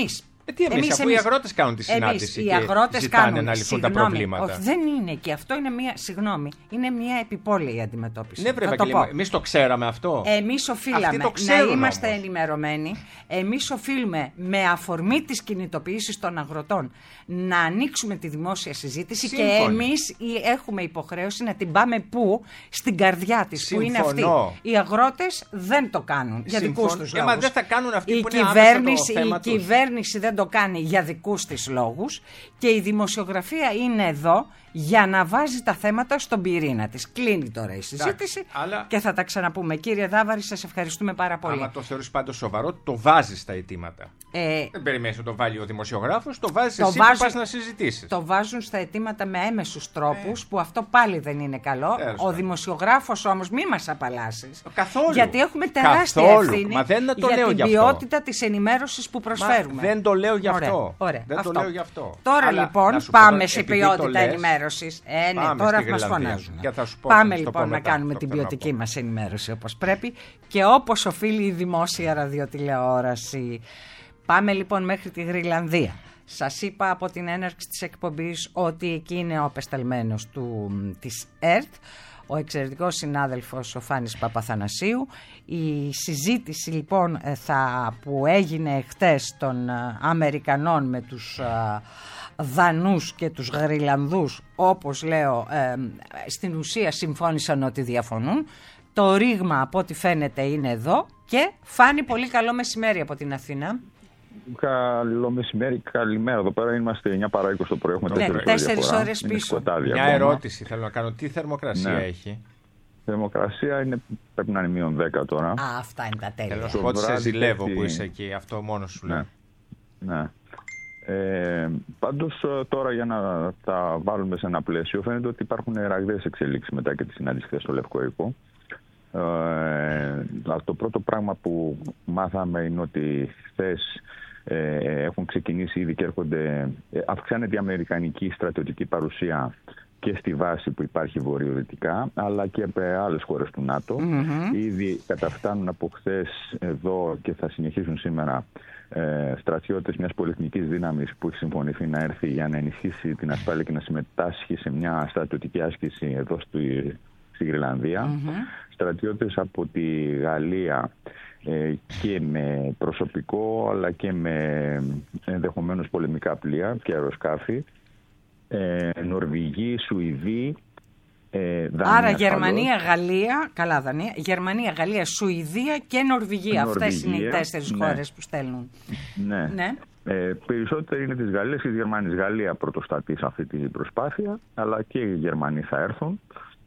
Ε, τι εμείς, εμείς, αφού εμείς, οι αγρότες κάνουν τη συνάντηση εμείς, οι αγρότες ζητάνε κάνουν, να λυθούν συγγνώμη, τα προβλήματα. Όχι, δεν είναι και αυτό είναι μια, συγγνώμη, είναι μια επιπόλαιη αντιμετώπιση. Ναι, βρε Ευαγγελία, εμείς το ξέραμε αυτό. Εμείς οφείλαμε να είμαστε όμως ενημερωμένοι. Εμείς οφείλουμε με αφορμή της κινητοποίησης των αγροτών να ανοίξουμε τη δημόσια συζήτηση. Σύμφωνη. Και εμείς έχουμε υποχρέωση να την πάμε πού? Στην καρδιά της, που είναι αυτή. Οι αγρότες δεν το κάνουν για δικούς τους λόγους. Ε, μα δεν θα κάνουν αυτοί η που είναι άμεσα το θέμα η κυβέρνηση δεν το κάνει για δικούς της λόγους και η δημοσιογραφία είναι εδώ για να βάζει τα θέματα στον πυρήνα της. Κλείνει τώρα η συζήτηση. Εντάξει, αλλά... και θα τα ξαναπούμε. Κύριε Δάβαρη, σας ευχαριστούμε πάρα πολύ. Άμα το θεωρείς πάντως σοβαρό, το βάζεις στα αιτήματα. Ε... Δεν περιμένεις να το βάλει ο δημοσιογράφος, το βάζεις το εσύ βάζουν... που πας να συζητήσεις. Το βάζουν στα αιτήματα με έμεσους τρόπους, ε... που αυτό πάλι δεν είναι καλό. Ε, ο δημοσιογράφος όμως, μη μας απαλλάσσεις. Καθόλου. Γιατί έχουμε τεράστια Καθόλου. ευθύνη Μα δεν το για λέω την γι' ποιότητα της ενημέρωσης που προσφέρουμε. Μα δεν το λέω γι' αυτό. Ωραία. Ωραία. Δεν αυτό. το λέω γι' αυτό. Τώρα αλλά, λοιπόν πάμε σε ποιότητα ενημέρωσης. Ε, ναι, τώρα μας φωνάζουν. Πάμε λοιπόν να κάνουμε την ποιοτική μας ενημέρωση όπως πρέπει και όπως οφείλει η δημόσια ραδιοτηλεόραση. Πάμε λοιπόν μέχρι τη Γροιλανδία. Σας είπα από την έναρξη της εκπομπής ότι εκεί είναι ο απεσταλμένος του, της ΕΡΤ, ο εξαιρετικός συνάδελφος ο Φάνης Παπαθανασίου. Η συζήτηση λοιπόν θα, που έγινε χτες των Αμερικανών με τους Δανούς και τους Γροιλανδούς, όπως λέω, ε, στην ουσία συμφώνησαν ότι διαφωνούν. Το ρήγμα από ό,τι φαίνεται είναι εδώ και Φάνη, πολύ καλό μεσημέρι από την Αθήνα. Καλό μεσημέρι, καλημέρα. Εδώ πέρα είμαστε εννιά παρά είκοσι το πρωί. Έχουμε ναι, τέσσερις ώρες πίσω. Μια ερώτηση θέλω να κάνω. Τι θερμοκρασία ναι. έχει? Η θερμοκρασία είναι, πρέπει να είναι μείον δέκα τώρα. Α, αυτά είναι τα τέλεια. Θέλω να σου πω ότι σε ζηλεύω που είσαι εκεί. Αυτό μόνο σου λέω. Ναι. ναι. Ε, πάντως τώρα για να τα βάλουμε σε ένα πλαίσιο φαίνεται ότι υπάρχουν ραγδαίες εξελίξεις μετά και τη συνάντηση χθες στο Λευκό Οίκο. Ε, το πρώτο πράγμα που μάθαμε είναι ότι χθες ε, έχουν ξεκινήσει ήδη και έρχονται, ε, αυξάνεται η αμερικανική στρατιωτική παρουσία και στη βάση που υπάρχει βορειοδυτικά, αλλά και από άλλες χώρες του ΝΑΤΟ. Mm-hmm. Ήδη καταφτάνουν από χθες εδώ και θα συνεχίσουν σήμερα ε, στρατιώτες μιας πολυεθνικής δύναμης που έχει συμφωνηθεί να έρθει για να ενισχύσει την ασφάλεια και να συμμετάσχει σε μια στρατιωτική άσκηση εδώ στη, στη Γροιλανδία. Mm-hmm. Στρατιώτες από τη Γαλλία ε, και με προσωπικό αλλά και με ενδεχομένως πολεμικά πλοία και αεροσκάφη. Ε, Νορβηγοί, Σουηδοί, ε, Δανία. Άρα Γερμανία, Γαλλία, καλά Δανία, Γερμανία, Γαλλία, Σουηδία και Νορβηγία. Νορβηγία. Αυτές είναι οι τέσσερις ναι. χώρες που στέλνουν. Ναι. ναι. Ε, περισσότεροι είναι της Γαλλίας και της Γερμανίας. Γαλλία πρωτοστατεί σε αυτή την προσπάθεια, αλλά και οι Γερμανοί θα έρθουν.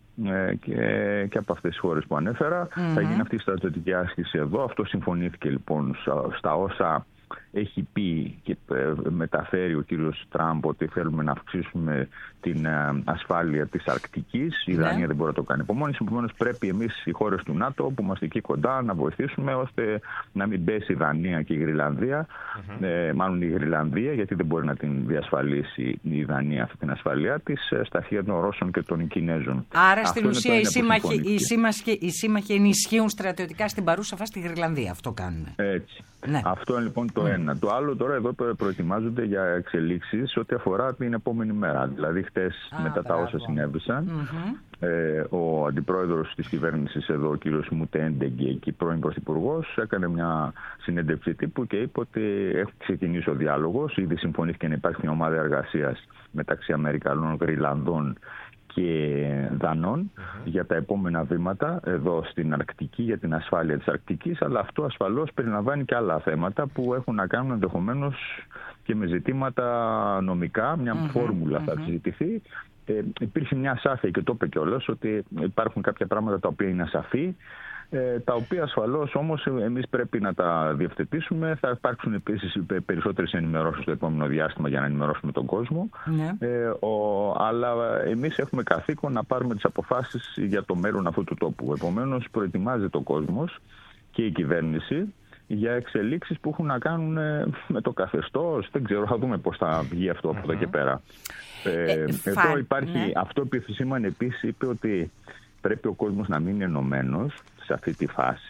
Ε, και, και από αυτές τις χώρες που ανέφερα. Mm-hmm. Θα γίνει αυτή η στρατιωτική άσκηση εδώ. Αυτό συμφωνήθηκε λοιπόν στα όσα έχει πει και μεταφέρει ο κύριος Τραμπ, ότι θέλουμε να αυξήσουμε την ασφάλεια της Αρκτικής. Η Δανία δεν μπορεί να το κάνει από μόνη. Επομένως πρέπει εμείς οι χώρες του ΝΑΤΟ που είμαστε εκεί κοντά να βοηθήσουμε ώστε να μην πέσει η Δανία και η Γροιλανδία. Mm-hmm. Ε, μάλλον η Γροιλανδία, γιατί δεν μπορεί να την διασφαλίσει η Δανία αυτή την ασφαλεία της, στα χέρια των Ρώσων και των Κινέζων. Άρα αυτό στην ουσία οι σύμμαχοι, οι, σύμμαχοι, οι σύμμαχοι ενισχύουν στρατιωτικά στην παρούσα φάση τη Γροιλανδία. Αυτό κάνουν. Έτσι. Ναι. Αυτό είναι λοιπόν το mm. ένα. Το άλλο τώρα εδώ προετοιμάζονται για εξελίξεις ό,τι αφορά την επόμενη μέρα. Δηλαδή χτες ah, μετά μπράβο. τα όσα συνέβησαν, mm-hmm. ε, ο αντιπρόεδρος της κυβέρνησης εδώ, ο κύριος Μουτέντεγκη, εκεί πρώην πρωθυπουργός, έκανε μια συνέντευξη τύπου και είπε ότι έχει ξεκινήσει ο διάλογος. Ήδη συμφωνήθηκε να υπάρχει μια ομάδα εργασίας μεταξύ Αμερικανών, Γροιλανδών και Δανών mm-hmm. για τα επόμενα βήματα εδώ στην Αρκτική, για την ασφάλεια της Αρκτικής, αλλά αυτό ασφαλώς περιλαμβάνει και άλλα θέματα που έχουν να κάνουν ενδεχομένως και με ζητήματα νομικά. Μια mm-hmm. φόρμουλα θα mm-hmm. συζητηθεί. Ε, υπήρχε μια ασάφεια και το είπε κιόλας ότι υπάρχουν κάποια πράγματα τα οποία είναι ασαφή, ε, τα οποία ασφαλώς όμως εμείς πρέπει να τα διευθετήσουμε. Θα υπάρξουν επίσης περισσότερες ενημερώσεις στο επόμενο διάστημα για να ενημερώσουμε τον κόσμο. Ναι. Ε, ο, αλλά εμείς έχουμε καθήκον να πάρουμε τις αποφάσεις για το μέλλον αυτού του τόπου. Επομένως προετοιμάζεται ο κόσμος και η κυβέρνηση για εξελίξεις που έχουν να κάνουν με το καθεστώς. Δεν ξέρω, θα δούμε πώς θα βγει αυτό από εδώ και πέρα. Ε, ε, εδώ φα... υπάρχει, ναι. αυτό που επισήμανε επίσης, είπε ότι πρέπει ο κόσμος να μείνει ενωμένος σε αυτή τη φάση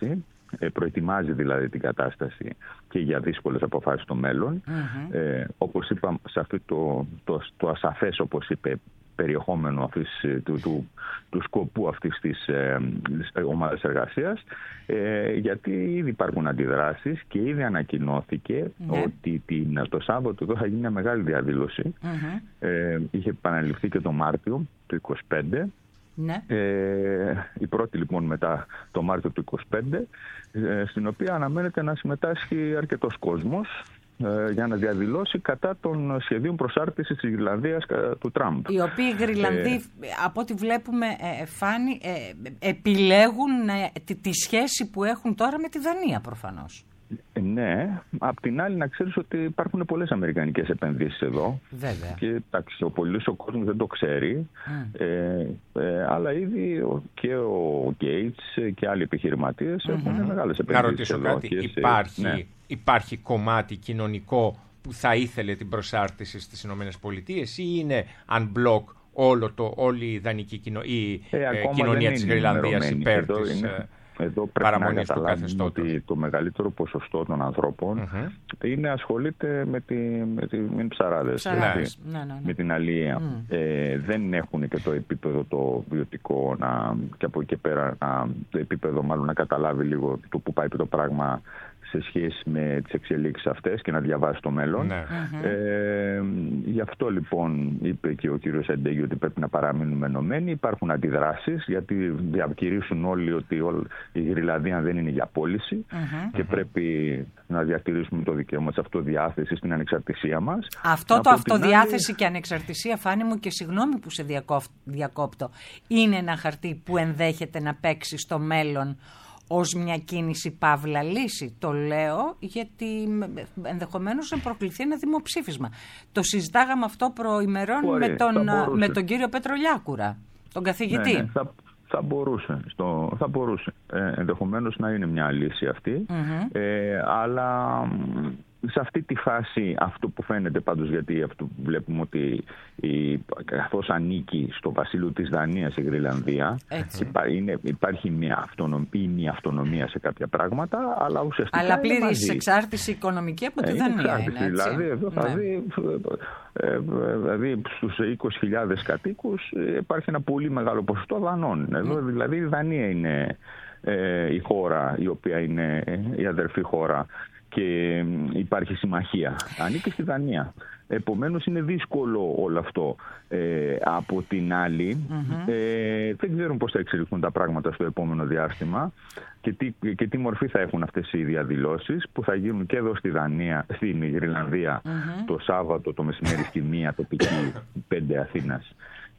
προετοιμάζει δηλαδή την κατάσταση και για δύσκολες αποφάσεις στο μέλλον. Mm-hmm. Ε, όπως είπα, σε αυτό το, το, το ασαφές, όπως είπε, περιεχόμενο αυτής, του, του, του σκοπού αυτής της ε, ομάδας εργασίας, ε, γιατί ήδη υπάρχουν αντιδράσεις και ήδη ανακοινώθηκε mm-hmm. ότι την, το Σάββατο εδώ θα γίνει μια μεγάλη διαδήλωση. Mm-hmm. Ε, είχε επαναληφθεί και το Μάρτιο του είκοσι πέντε. Ναι. Ε, η πρώτη λοιπόν μετά το Μάρτιο του είκοσι πέντε, ε, στην οποία αναμένεται να συμμετάσχει αρκετός κόσμος ε, για να διαδηλώσει κατά των σχεδίων προσάρτησης της Γρυλανδίας του Τραμπ. Οι οποίοι Γρυλανδοί, ε, από ό,τι βλέπουμε, ε, Φάνη, ε, επιλέγουν ε, τη, τη σχέση που έχουν τώρα με τη Δανία προφανώς. Ναι, απ' την άλλη να ξέρεις ότι υπάρχουν πολλές αμερικανικές επενδύσεις εδώ. Βέβαια. Και εντάξει, ο πολύς ο κόσμος δεν το ξέρει. Mm. Ε, ε, αλλά ήδη και ο Gates και άλλοι επιχειρηματίες mm-hmm. έχουν μεγάλες επενδύσεις. Να ρωτήσω εδώ κάτι. Υπάρχει, ναι. υπάρχει κομμάτι κοινωνικό που θα ήθελε την προσάρτηση στις ΗΠΑ ή είναι unblock όλο το, όλη η ιδανική κοινο, η, ε, ε, κοινωνία της Γρυλανδίας υπέρ της... Είναι... Εδώ πρέπει να καταλάβουμε ότι το μεγαλύτερο ποσοστό των ανθρώπων mm-hmm. είναι ασχολείται με, τη, με, τη, με τις ψαράδες, δηλαδή, ναι, ναι, ναι. με την αλία. Mm. Ε, δεν έχουν και το επίπεδο το βιωτικό να, και από εκεί πέρα να, το επίπεδο μάλλον να καταλάβει λίγο το που πάει το πράγμα σε σχέση με τις εξελίξεις αυτές και να διαβάσει το μέλλον. Ναι. Mm-hmm. Ε, γι' αυτό λοιπόν είπε και ο κύριος Εντέγη ότι πρέπει να παραμείνουμε ενωμένοι. Υπάρχουν αντιδράσεις γιατί διακηρύσουν όλοι ότι η Γρυλανδία δεν είναι για πώληση mm-hmm. και mm-hmm. πρέπει να διατηρήσουμε το δικαίωμα της αυτοδιάθεσης στην ανεξαρτησία μας. Αυτό από το αυτοδιάθεση άλλη... και ανεξαρτησία, Φάνη μου, και συγγνώμη που σε διακόπτω, είναι ένα χαρτί που ενδέχεται να παίξει στο μέλλον ως μια κίνηση παύλα λύση. Το λέω γιατί ενδεχομένως να προκληθεί ένα δημοψήφισμα. Το συζητάγαμε αυτό προημερών με τον, με τον κύριο Πετρολιάκουρα, τον καθηγητή. Ναι, ναι, θα, θα μπορούσε, στο, θα μπορούσε. Ε, ενδεχομένως να είναι μια λύση αυτή, mm-hmm. ε, αλλά... Σε αυτή τη φάση αυτό που φαίνεται πάντως, γιατί αυτό βλέπουμε ότι η, καθώς ανήκει στο βασίλειο της Δανίας η Γρυλανδία, υπά, είναι, υπάρχει μια αυτονομία, μια αυτονομία σε κάποια πράγματα, αλλά ουσιαστικά αλλά πλήρης εξάρτηση οικονομική από τη ε, Δανία. Εξάρτηση, είναι, έτσι. Δηλαδή εδώ θα ναι. δει, ε, δηλαδή στους είκοσι χιλιάδες κατοίκους υπάρχει ένα πολύ μεγάλο ποσοστό Δανών. Εδώ mm. δηλαδή η Δανία είναι ε, η χώρα η οποία είναι η αδερφή χώρα και υπάρχει συμμαχία. Ανήκει στη Δανία. Επομένως είναι δύσκολο όλο αυτό. Ε, από την άλλη, mm-hmm. ε, δεν ξέρουν πώς θα εξελιχθούν τα πράγματα στο επόμενο διάστημα και τι, και τι μορφή θα έχουν αυτές οι διαδηλώσεις που θα γίνουν και εδώ στη Δανία, στην Γρυλανδία mm-hmm. το Σάββατο το μεσημέρι στη μία τοπική πέντε Αθήνας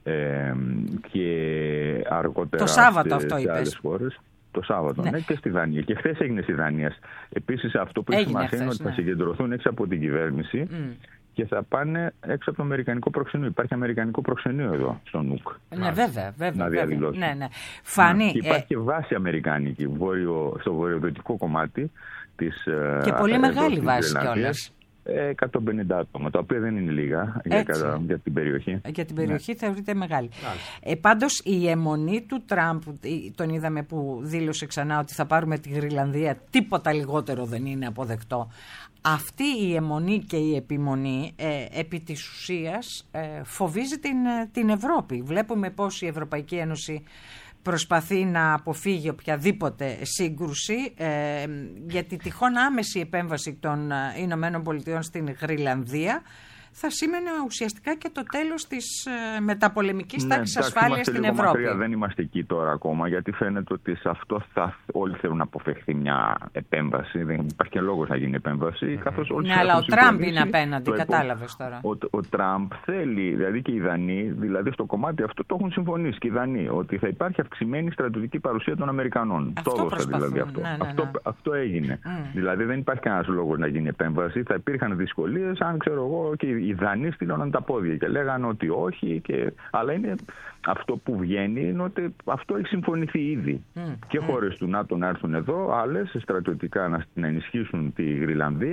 ε, και αργότερα το Σάββατο σε, αυτό σε άλλες χώρες. Το Σάββατο, ναι. ναι, και στη Δανία. Και χθες έγινε στη Δανία. Επίσης, αυτό που έχει σημασία είναι ότι ναι. θα συγκεντρωθούν έξω από την κυβέρνηση mm. και θα πάνε έξω από το αμερικανικό προξενείο. Υπάρχει αμερικανικό προξενείο εδώ, στο ΝΟΥΚ. Ναι, βέβαια, βέβαια. Να διαδηλώσουν. Ναι, ναι. Φανή, και υπάρχει ε... και βάση αμερικανική βόρειο, στο βορειοδυτικό κομμάτι της. Και πολύ ε, μεγάλη βάση κιόλας. εκατόν πενήντα άτομα, τα οποία δεν είναι λίγα για, κατά, για την περιοχή. Για την περιοχή ναι. θεωρείται μεγάλη. Ε, πάντως η αιμονή του Τραμπ, τον είδαμε που δήλωσε ξανά ότι θα πάρουμε τη Γρυλανδία, τίποτα λιγότερο δεν είναι αποδεκτό. Αυτή η αιμονή και η επιμονή ε, επί της ουσίας ε, φοβίζει την, την Ευρώπη. Βλέπουμε πώς η Ευρωπαϊκή Ένωση προσπαθεί να αποφύγει οποιαδήποτε σύγκρουση ε, γιατί τυχόν άμεση επέμβαση των Ηνωμένων Πολιτειών στην Γρυλανδία θα σήμαινε ουσιαστικά και το τέλος της ε, μεταπολεμικής ναι, τάξης ασφάλειας στην Ευρώπη. Μακριά, δεν είμαστε εκεί τώρα ακόμα, γιατί φαίνεται ότι σε αυτό θα όλοι θέλουν να αποφευχθεί μια επέμβαση. Δεν υπάρχει και λόγος να γίνει επέμβαση. Mm-hmm. Καθώς όλοι ναι, αλλά ο Τραμπ είναι απέναντι, κατάλαβες τώρα. Ο, ο Τραμπ θέλει, δηλαδή και οι Δανείοι, δηλαδή στο κομμάτι αυτό το έχουν συμφωνήσει και οι Δανείοι, ότι θα υπάρχει αυξημένη στρατιωτική παρουσία των Αμερικανών. Αυτό το έδωσε δηλαδή αυτό. Ναι, ναι, ναι. αυτό. Αυτό έγινε. Mm. Δηλαδή δεν υπάρχει κανένας λόγος να γίνει επέμβαση. Θα υπήρχαν δυσκολίες, αν ξέρω εγώ, και οι Δανείοι στείλωναν τα πόδια και λέγανε ότι όχι. Και... Αλλά είναι αυτό που βγαίνει είναι ότι αυτό έχει συμφωνηθεί ήδη. Mm. Και χώρες mm. του ΝΑΤΟ να έρθουν εδώ, άλλες στρατιωτικά να, να ενισχύσουν τη Γρυλανδία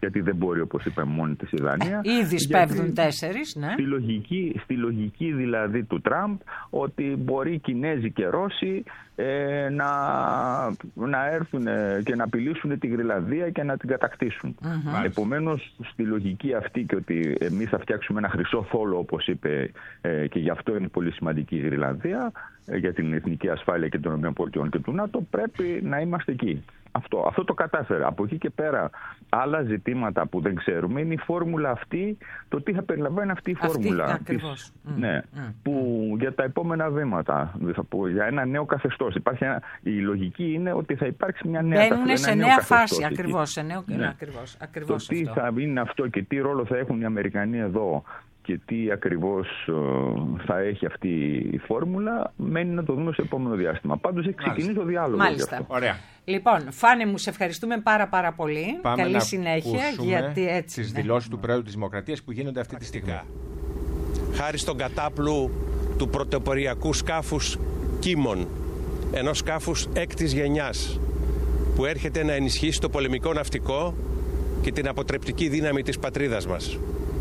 γιατί δεν μπορεί, όπως είπε, μόνη της η Δανία. Ήδη σπέβδουν τέσσερις, ναι. Στη λογική, στη λογική δηλαδή του Τραμπ, ότι μπορεί οι Κινέζοι και Ρώσοι ε, να, να έρθουν και να απειλήσουν τη Γροιλανδία και να την κατακτήσουν. Mm-hmm. Επομένως, στη λογική αυτή, και ότι εμείς θα φτιάξουμε ένα χρυσό θόλο, όπως είπε, ε, και γι' αυτό είναι πολύ σημαντική η Γροιλανδία, ε, για την εθνική ασφάλεια και των ΗΠΑ και του ΝΑΤΟ, πρέπει να είμαστε εκεί. Αυτό, αυτό το κατάφερε. Από εκεί και πέρα, άλλα ζητήματα που δεν ξέρουμε είναι η φόρμουλα αυτή, το τι θα περιλαμβάνει αυτή η φόρμουλα. Αυτή, ακριβώς. Της, mm. Ναι, mm. που για τα επόμενα βήματα, θα πω, για ένα νέο καθεστώς. Υπάρχει ένα, η λογική είναι ότι θα υπάρξει μια νέα καθεστώς. Μπαίνουν σε νέα φάση, ακριβώς. Σε νέο, ναι. ακριβώς, ακριβώς το τι αυτό. θα είναι αυτό και τι ρόλο θα έχουν οι Αμερικανοί εδώ και τι ακριβώς θα έχει αυτή η φόρμουλα, μένει να το δούμε στο επόμενο διάστημα. Πάντως έχει ξεκινήσει ο διάλογος. Μάλιστα. Ωραία. Λοιπόν, Φάνη μου, σε ευχαριστούμε πάρα πάρα πολύ. Πάμε Καλή να συνέχεια. Γιατί έτσι. Τις ναι. δηλώσεις του Πρόεδρου της Δημοκρατίας που γίνονται αυτή τη στιγμή. Χάρη στον κατάπλου του πρωτοποριακού σκάφους Κίμων, ενός σκάφους έκτης γενιάς, που έρχεται να ενισχύσει το πολεμικό ναυτικό και την αποτρεπτική δύναμη της πατρίδας μας.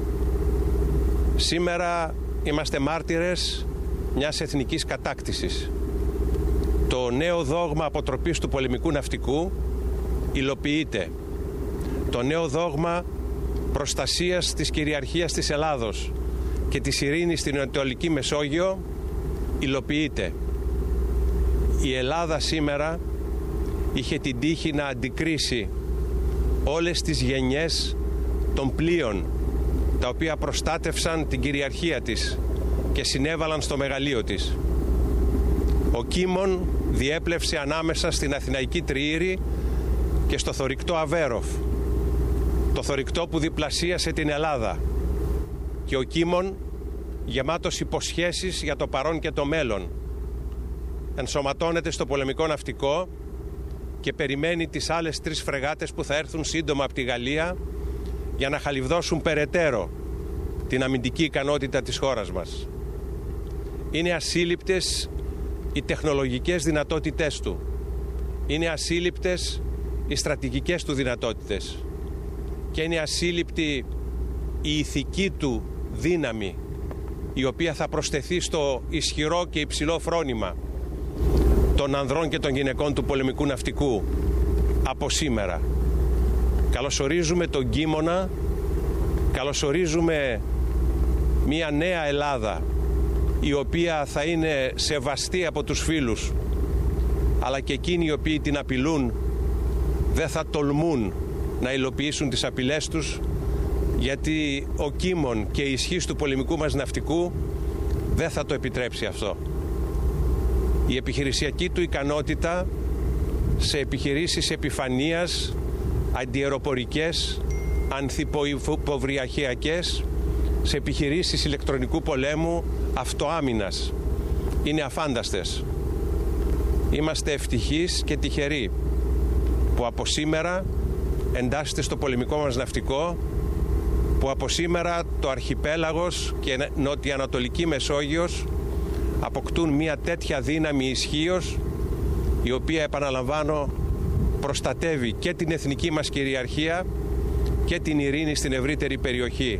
Σήμερα είμαστε μάρτυρες μιας εθνικής κατάκτησης. Το νέο δόγμα αποτροπής του πολεμικού ναυτικού υλοποιείται. Το νέο δόγμα προστασίας της κυριαρχίας της Ελλάδος και της ειρήνης στην Ανατολική Μεσόγειο υλοποιείται. Η Ελλάδα σήμερα είχε την τύχη να αντικρίσει όλες τις γενιές των πλοίων, τα οποία προστάτευσαν την κυριαρχία της και συνέβαλαν στο μεγαλείο της. Ο Κίμων διέπλευσε ανάμεσα στην Αθηναϊκή Τριήρη και στο θωρηκτό Αβέροφ, το θωρηκτό που διπλασίασε την Ελλάδα, και ο Κίμων, γεμάτος υποσχέσεις για το παρόν και το μέλλον, ενσωματώνεται στο πολεμικό ναυτικό και περιμένει τις άλλες τρεις φρεγάτες που θα έρθουν σύντομα από τη Γαλλία για να χαλιβδώσουν περαιτέρω την αμυντική ικανότητα της χώρας μας. Είναι ασύλληπτες οι τεχνολογικές δυνατότητές του. Είναι ασύλληπτες οι στρατηγικές του δυνατότητες. Και είναι ασύλληπτη η ηθική του δύναμη, η οποία θα προσθεθεί στο ισχυρό και υψηλό φρόνημα των ανδρών και των γυναικών του πολεμικού ναυτικού από σήμερα. Καλωσορίζουμε τον Κίμωνα, καλωσορίζουμε μια νέα Ελλάδα, η οποία θα είναι σεβαστή από τους φίλους, αλλά και εκείνοι οι οποίοι την απειλούν δεν θα τολμούν να υλοποιήσουν τις απειλές τους, γιατί ο Κίμων και η ισχύς του πολεμικού μας ναυτικού δεν θα το επιτρέψει αυτό. Η επιχειρησιακή του ικανότητα σε επιχειρήσεις επιφανείας, αντιεροπορικές, ανθιποβρυχιακές, σε επιχειρήσεις ηλεκτρονικού πολέμου, αυτοάμυνας, είναι αφάνταστες. Είμαστε ευτυχείς και τυχεροί που από σήμερα εντάσσεται στο πολεμικό μας ναυτικό, που από σήμερα το αρχιπέλαγος και νοτιοανατολική Μεσόγειος αποκτούν μια τέτοια δύναμη ισχύος, η οποία, επαναλαμβάνω, προστατεύει και την εθνική μας κυριαρχία και την ειρήνη στην ευρύτερη περιοχή.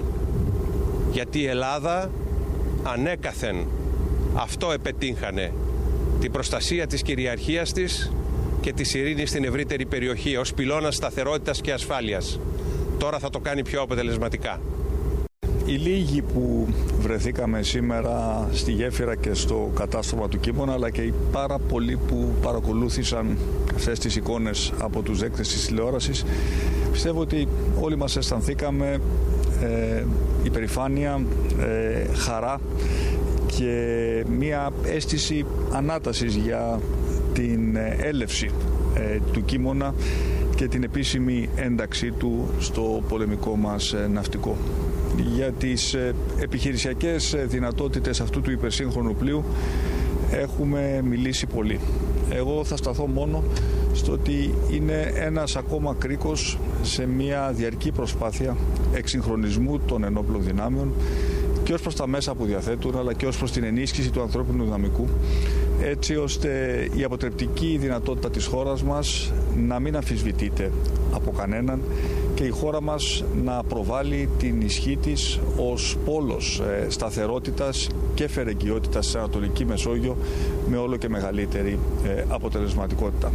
Γιατί η Ελλάδα ανέκαθεν αυτό επετύχανε, την προστασία της κυριαρχίας της και της ειρήνης στην ευρύτερη περιοχή ως πυλώνα σταθερότητας και ασφάλειας. Τώρα θα το κάνει πιο αποτελεσματικά. Οι λίγοι που βρεθήκαμε σήμερα στη γέφυρα και στο κατάστρωμα του Κίμωνα, αλλά και οι πάρα πολλοί που παρακολούθησαν αυτές τις εικόνες από τους δέκτες της τηλεόρασης, πιστεύω ότι όλοι μας αισθανθήκαμε ε, υπερηφάνεια, ε, χαρά και μία αίσθηση ανάτασης για την έλευση ε, του Κίμωνα και την επίσημη ένταξή του στο πολεμικό μας ναυτικό. Για τις επιχειρησιακές δυνατότητες αυτού του υπερσύγχρονου πλοίου έχουμε μιλήσει πολύ. Εγώ θα σταθώ μόνο στο ότι είναι ένας ακόμα κρίκος σε μια διαρκή προσπάθεια εξυγχρονισμού των ενόπλων δυνάμεων και ως προς τα μέσα που διαθέτουν, αλλά και ως προς την ενίσχυση του ανθρώπινου δυναμικού, έτσι ώστε η αποτρεπτική δυνατότητα της χώρας μας να μην αμφισβητείται από κανέναν και η χώρα μας να προβάλλει την ισχύ της ως πόλος ε, σταθερότητας και φερεγγιότητας στην Ανατολική Μεσόγειο με όλο και μεγαλύτερη ε, αποτελεσματικότητα.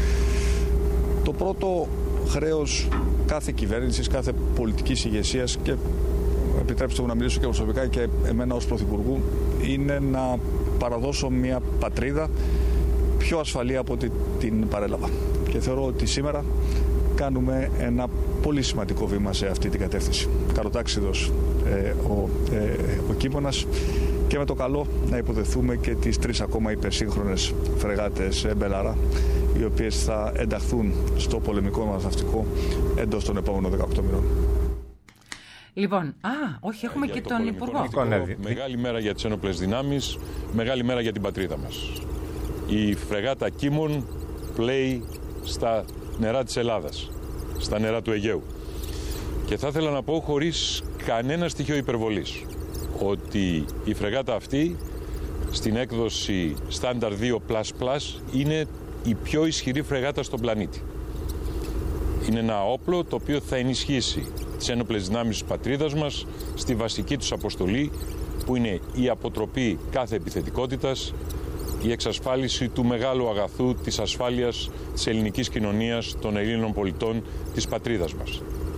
Το πρώτο χρέος κάθε κυβέρνησης, κάθε πολιτικής ηγεσίας, και επιτρέψτε μου να μιλήσω και προσωπικά και εμένα ως Πρωθυπουργού, είναι να παραδώσω μια πατρίδα πιο ασφαλή από ό,τι την παρέλαβα. Και θεωρώ ότι σήμερα κάνουμε ένα πολύ σημαντικό βήμα σε αυτή την κατεύθυνση. Καλοτάξιδος ε, ο, ε, ο Κίμωνας, και με το καλό να υποδεθούμε και τις τρεις ακόμα υπερσύγχρονες φρεγάτες Μπελαρά, οι οποίες θα ενταχθούν στο πολεμικό μας ναυτικό εντός των επόμενων δεκαοκτώ μηνών. Λοιπόν, α, όχι, έχουμε για και το τον Υπουργό. Μεγάλη μέρα για τις ένοπλες δυνάμεις, μεγάλη μέρα για την πατρίδα μας. Η φρεγάτα Κίμων πλέει στα νερά της Ελλάδας, στα νερά του Αιγαίου. Και θα ήθελα να πω χωρίς κανένα στοιχείο υπερβολής ότι η φρεγάτα αυτή στην έκδοση Standard δύο πλας πλας είναι η πιο ισχυρή φρεγάτα στον πλανήτη. Είναι ένα όπλο το οποίο θα ενισχύσει τις ένοπλες δυνάμεις της πατρίδας μας στη βασική τους αποστολή, που είναι η αποτροπή κάθε επιθετικότητας, η εξασφάλιση του μεγάλου αγαθού της ασφάλειας της ελληνικής κοινωνίας, των Ελλήνων πολιτών της πατρίδας μας.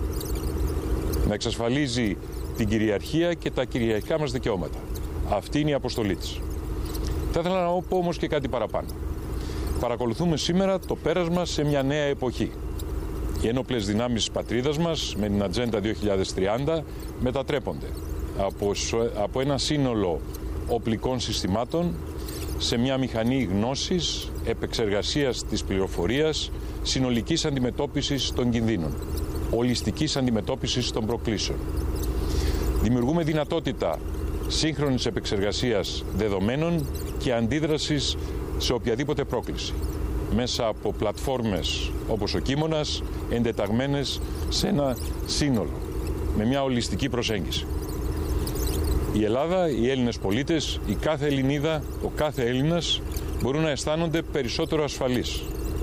Να εξασφαλίζει την κυριαρχία και τα κυριαρχικά μας δικαιώματα. Αυτή είναι η αποστολή της. Θα ήθελα να πω όμως και κάτι παραπάνω. Παρακολουθούμε σήμερα το πέρασμα σε μια νέα εποχή. Οι ένοπλες δυνάμεις της πατρίδας μας με την Ατζέντα δύο χιλιάδες τριάντα μετατρέπονται από, από ένα σύνολο οπλικών συστημάτων σε μια μηχανή γνώσης, επεξεργασίας της πληροφορίας, συνολικής αντιμετώπισης των κινδύνων, ολιστικής αντιμετώπισης των προκλήσεων. Δημιουργούμε δυνατότητα σύγχρονης επεξεργασίας δεδομένων και αντίδρασης σε οποιαδήποτε πρόκληση, μέσα από πλατφόρμες όπως ο Κίμωνας, εντεταγμένες σε ένα σύνολο, με μια ολιστική προσέγγιση. Η Ελλάδα, οι Έλληνες πολίτες, η κάθε Ελληνίδα, ο κάθε Έλληνας μπορούν να αισθάνονται περισσότερο ασφαλείς.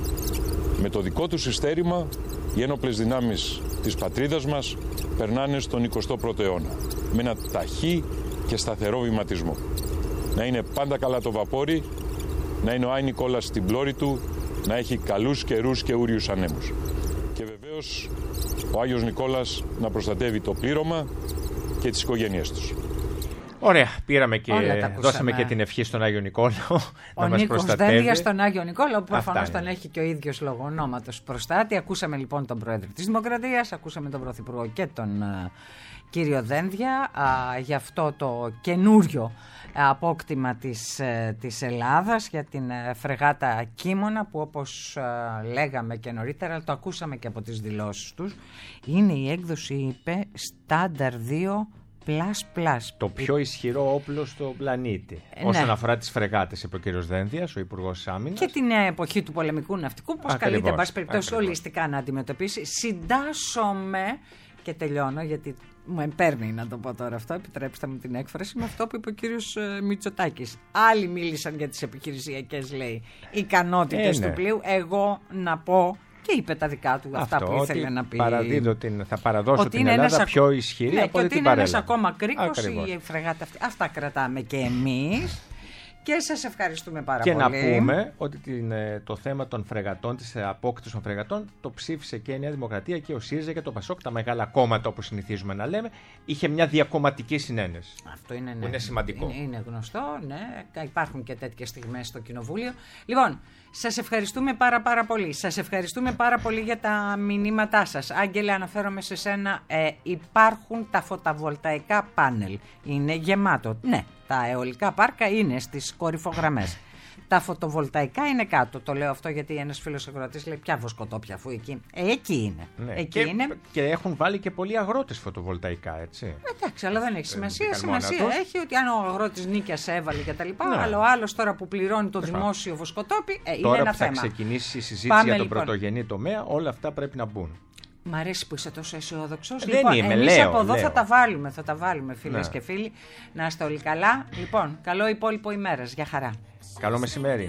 Με το δικό τους συστέρημα, οι ένοπλες δυνάμεις της πατρίδας μας περνάνε στον εικοστό πρώτο αιώνα, με ένα ταχύ και σταθερό βηματισμό. Να είναι πάντα καλά το βαπόρι, να είναι ο Άι Νικόλας στην πλώρη του, να έχει καλούς καιρούς και ούριους ανέμους. Και βεβαίως ο Άγιος Νικόλας να προστατεύει το πλήρωμα και τις οικογένειές τους. Ωραία, πήραμε και δώσαμε και την ευχή στον Άγιο Νικόλαο να μας προστατεύει. Ο Νίκος στον Άγιο Νικόλαο, που προφανώς τον έχει και ο ίδιος λόγω ονόματος προστάτη. Ακούσαμε λοιπόν τον Πρόεδρο της Δημοκρατίας, ακούσαμε τον Πρωθυπουργό και τον uh, κύριο Δένδια uh, για αυτό το καινούριο απόκτημα της, uh, της Ελλάδας, για την uh, φρεγάτα Κίμωνα, που όπως uh, λέγαμε και νωρίτερα, το ακούσαμε και από τις δηλώσεις τους, είναι η έκδοση, είπε, Standard δύο πλας πλας. Το πιο ισχυρό όπλο στον πλανήτη. Ναι. Όσον αφορά τις φρεγάτες, είπε ο κύριος Δένδιας, ο Υπουργός Άμυνας. Και την νέα εποχή του πολεμικού ναυτικού, πώς καλείται, εν πάση περιπτώσει, ολιστικά να αντιμετωπίσει. Συντάσσομαι, και τελειώνω, γιατί μου εμπέρνει να το πω τώρα αυτό, επιτρέψτε μου την έκφραση, με αυτό που είπε ο κύριος Μητσοτάκης. Άλλοι μίλησαν για τις επιχειρησιακές, λέει, ικανότητες ε, ναι. του πλοίου. Εγώ να πω. Και είπε τα δικά του αυτά αυτό, που ήθελε να πει. Την, θα παραδώσω την Ελλάδα ένας, πιο ισχυρή, ναι, από ό,τι την παρέλαβε. Και ότι είναι ένας ακόμα κρίκος η φρεγάτα αυτή. Αυτά κρατάμε και εμείς. Και σας ευχαριστούμε πάρα και πολύ. Και να πούμε ότι την, το θέμα των φρεγατών, της απόκτησης των φρεγατών, το ψήφισε και η Νέα Δημοκρατία και ο ΣΥΡΙΖΑ και το ΠΑΣΟΚ, τα μεγάλα κόμματα όπως συνηθίζουμε να λέμε. Είχε μια διακομματική συνένεση. Αυτό είναι, ναι, είναι σημαντικό. Είναι, είναι γνωστό, ναι. Υπάρχουν και τέτοιες στιγμές στο Κοινοβούλιο. Λοιπόν, σας ευχαριστούμε πάρα πάρα πολύ. Σας ευχαριστούμε πάρα πολύ για τα μηνύματά σας. Άγγελε, αναφέρομαι σε σένα. Ε, υπάρχουν τα φωτοβολταϊκά πάνελ. Είναι γεμάτο. Ναι, τα αιωλικά πάρκα είναι στις κορυφογραμμές. Τα φωτοβολταϊκά είναι κάτω. Το λέω αυτό γιατί ένας φίλος αγροτής λέει: ποια βοσκοτόπια, αφού εκεί. Ε, εκεί είναι. Ναι. Εκεί και, είναι. Και έχουν βάλει και πολλοί αγρότες φωτοβολταϊκά, έτσι. Εντάξει, αλλά δεν έχει σημασία. Ε, σημασία έχει ότι αν ο αγρότης νίκιασε, έβαλε κτλ. Ναι. Αλλά ο άλλος τώρα που πληρώνει το δημόσιο βοσκοτόπι, ε, είναι ένα θέμα. Τώρα που θα ξεκινήσει η συζήτηση Πάμε, για τον λοιπόν. πρωτογενή τομέα, όλα αυτά πρέπει να μπουν. Μ' αρέσει που είσαι τόσο αισιόδοξος. Δεν λοιπόν, είμαι, εμείς λέω, από εδώ λέω. θα τα βάλουμε, θα τα βάλουμε φίλες ναι. και φίλοι. Να είστε όλοι καλά. Λοιπόν, καλό υπόλοιπο ημέρας. Γεια χαρά. Καλό μεσημέρι.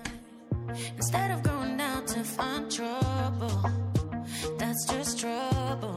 Instead of going out to find trouble, that's just trouble. trouble.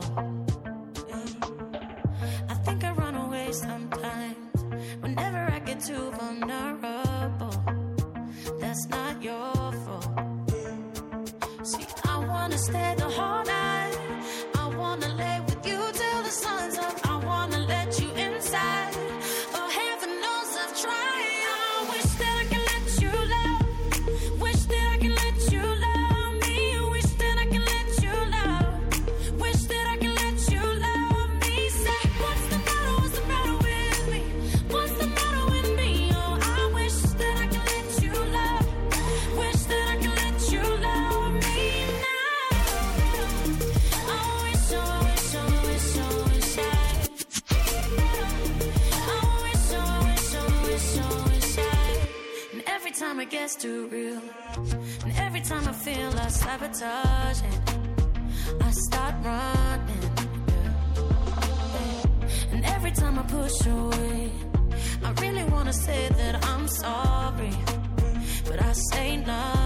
Yeah. I think I run away sometimes whenever I get too vulnerable. That's not your fault. See, I wanna stay the whole night. I wanna lay with you till the sun's up. I wanna let you inside. Oh, heaven knows I've tried. I wish that I could let you love. Wish that I could let you love me. Wish that I could let you love. Wish that I could let you love me. Say, what's the matter? What's the matter with me? What's the matter with me? Oh, I wish that I could let you love. Wish that I could let you love me now. I wish, I wish, I wish, I wish I. I wish, I wish, I wish, I wish I. And every time it gets too real, and every time I feel I sabotage it, I start running. And every time I push away, I really wanna say that I'm sorry, but I say nothing.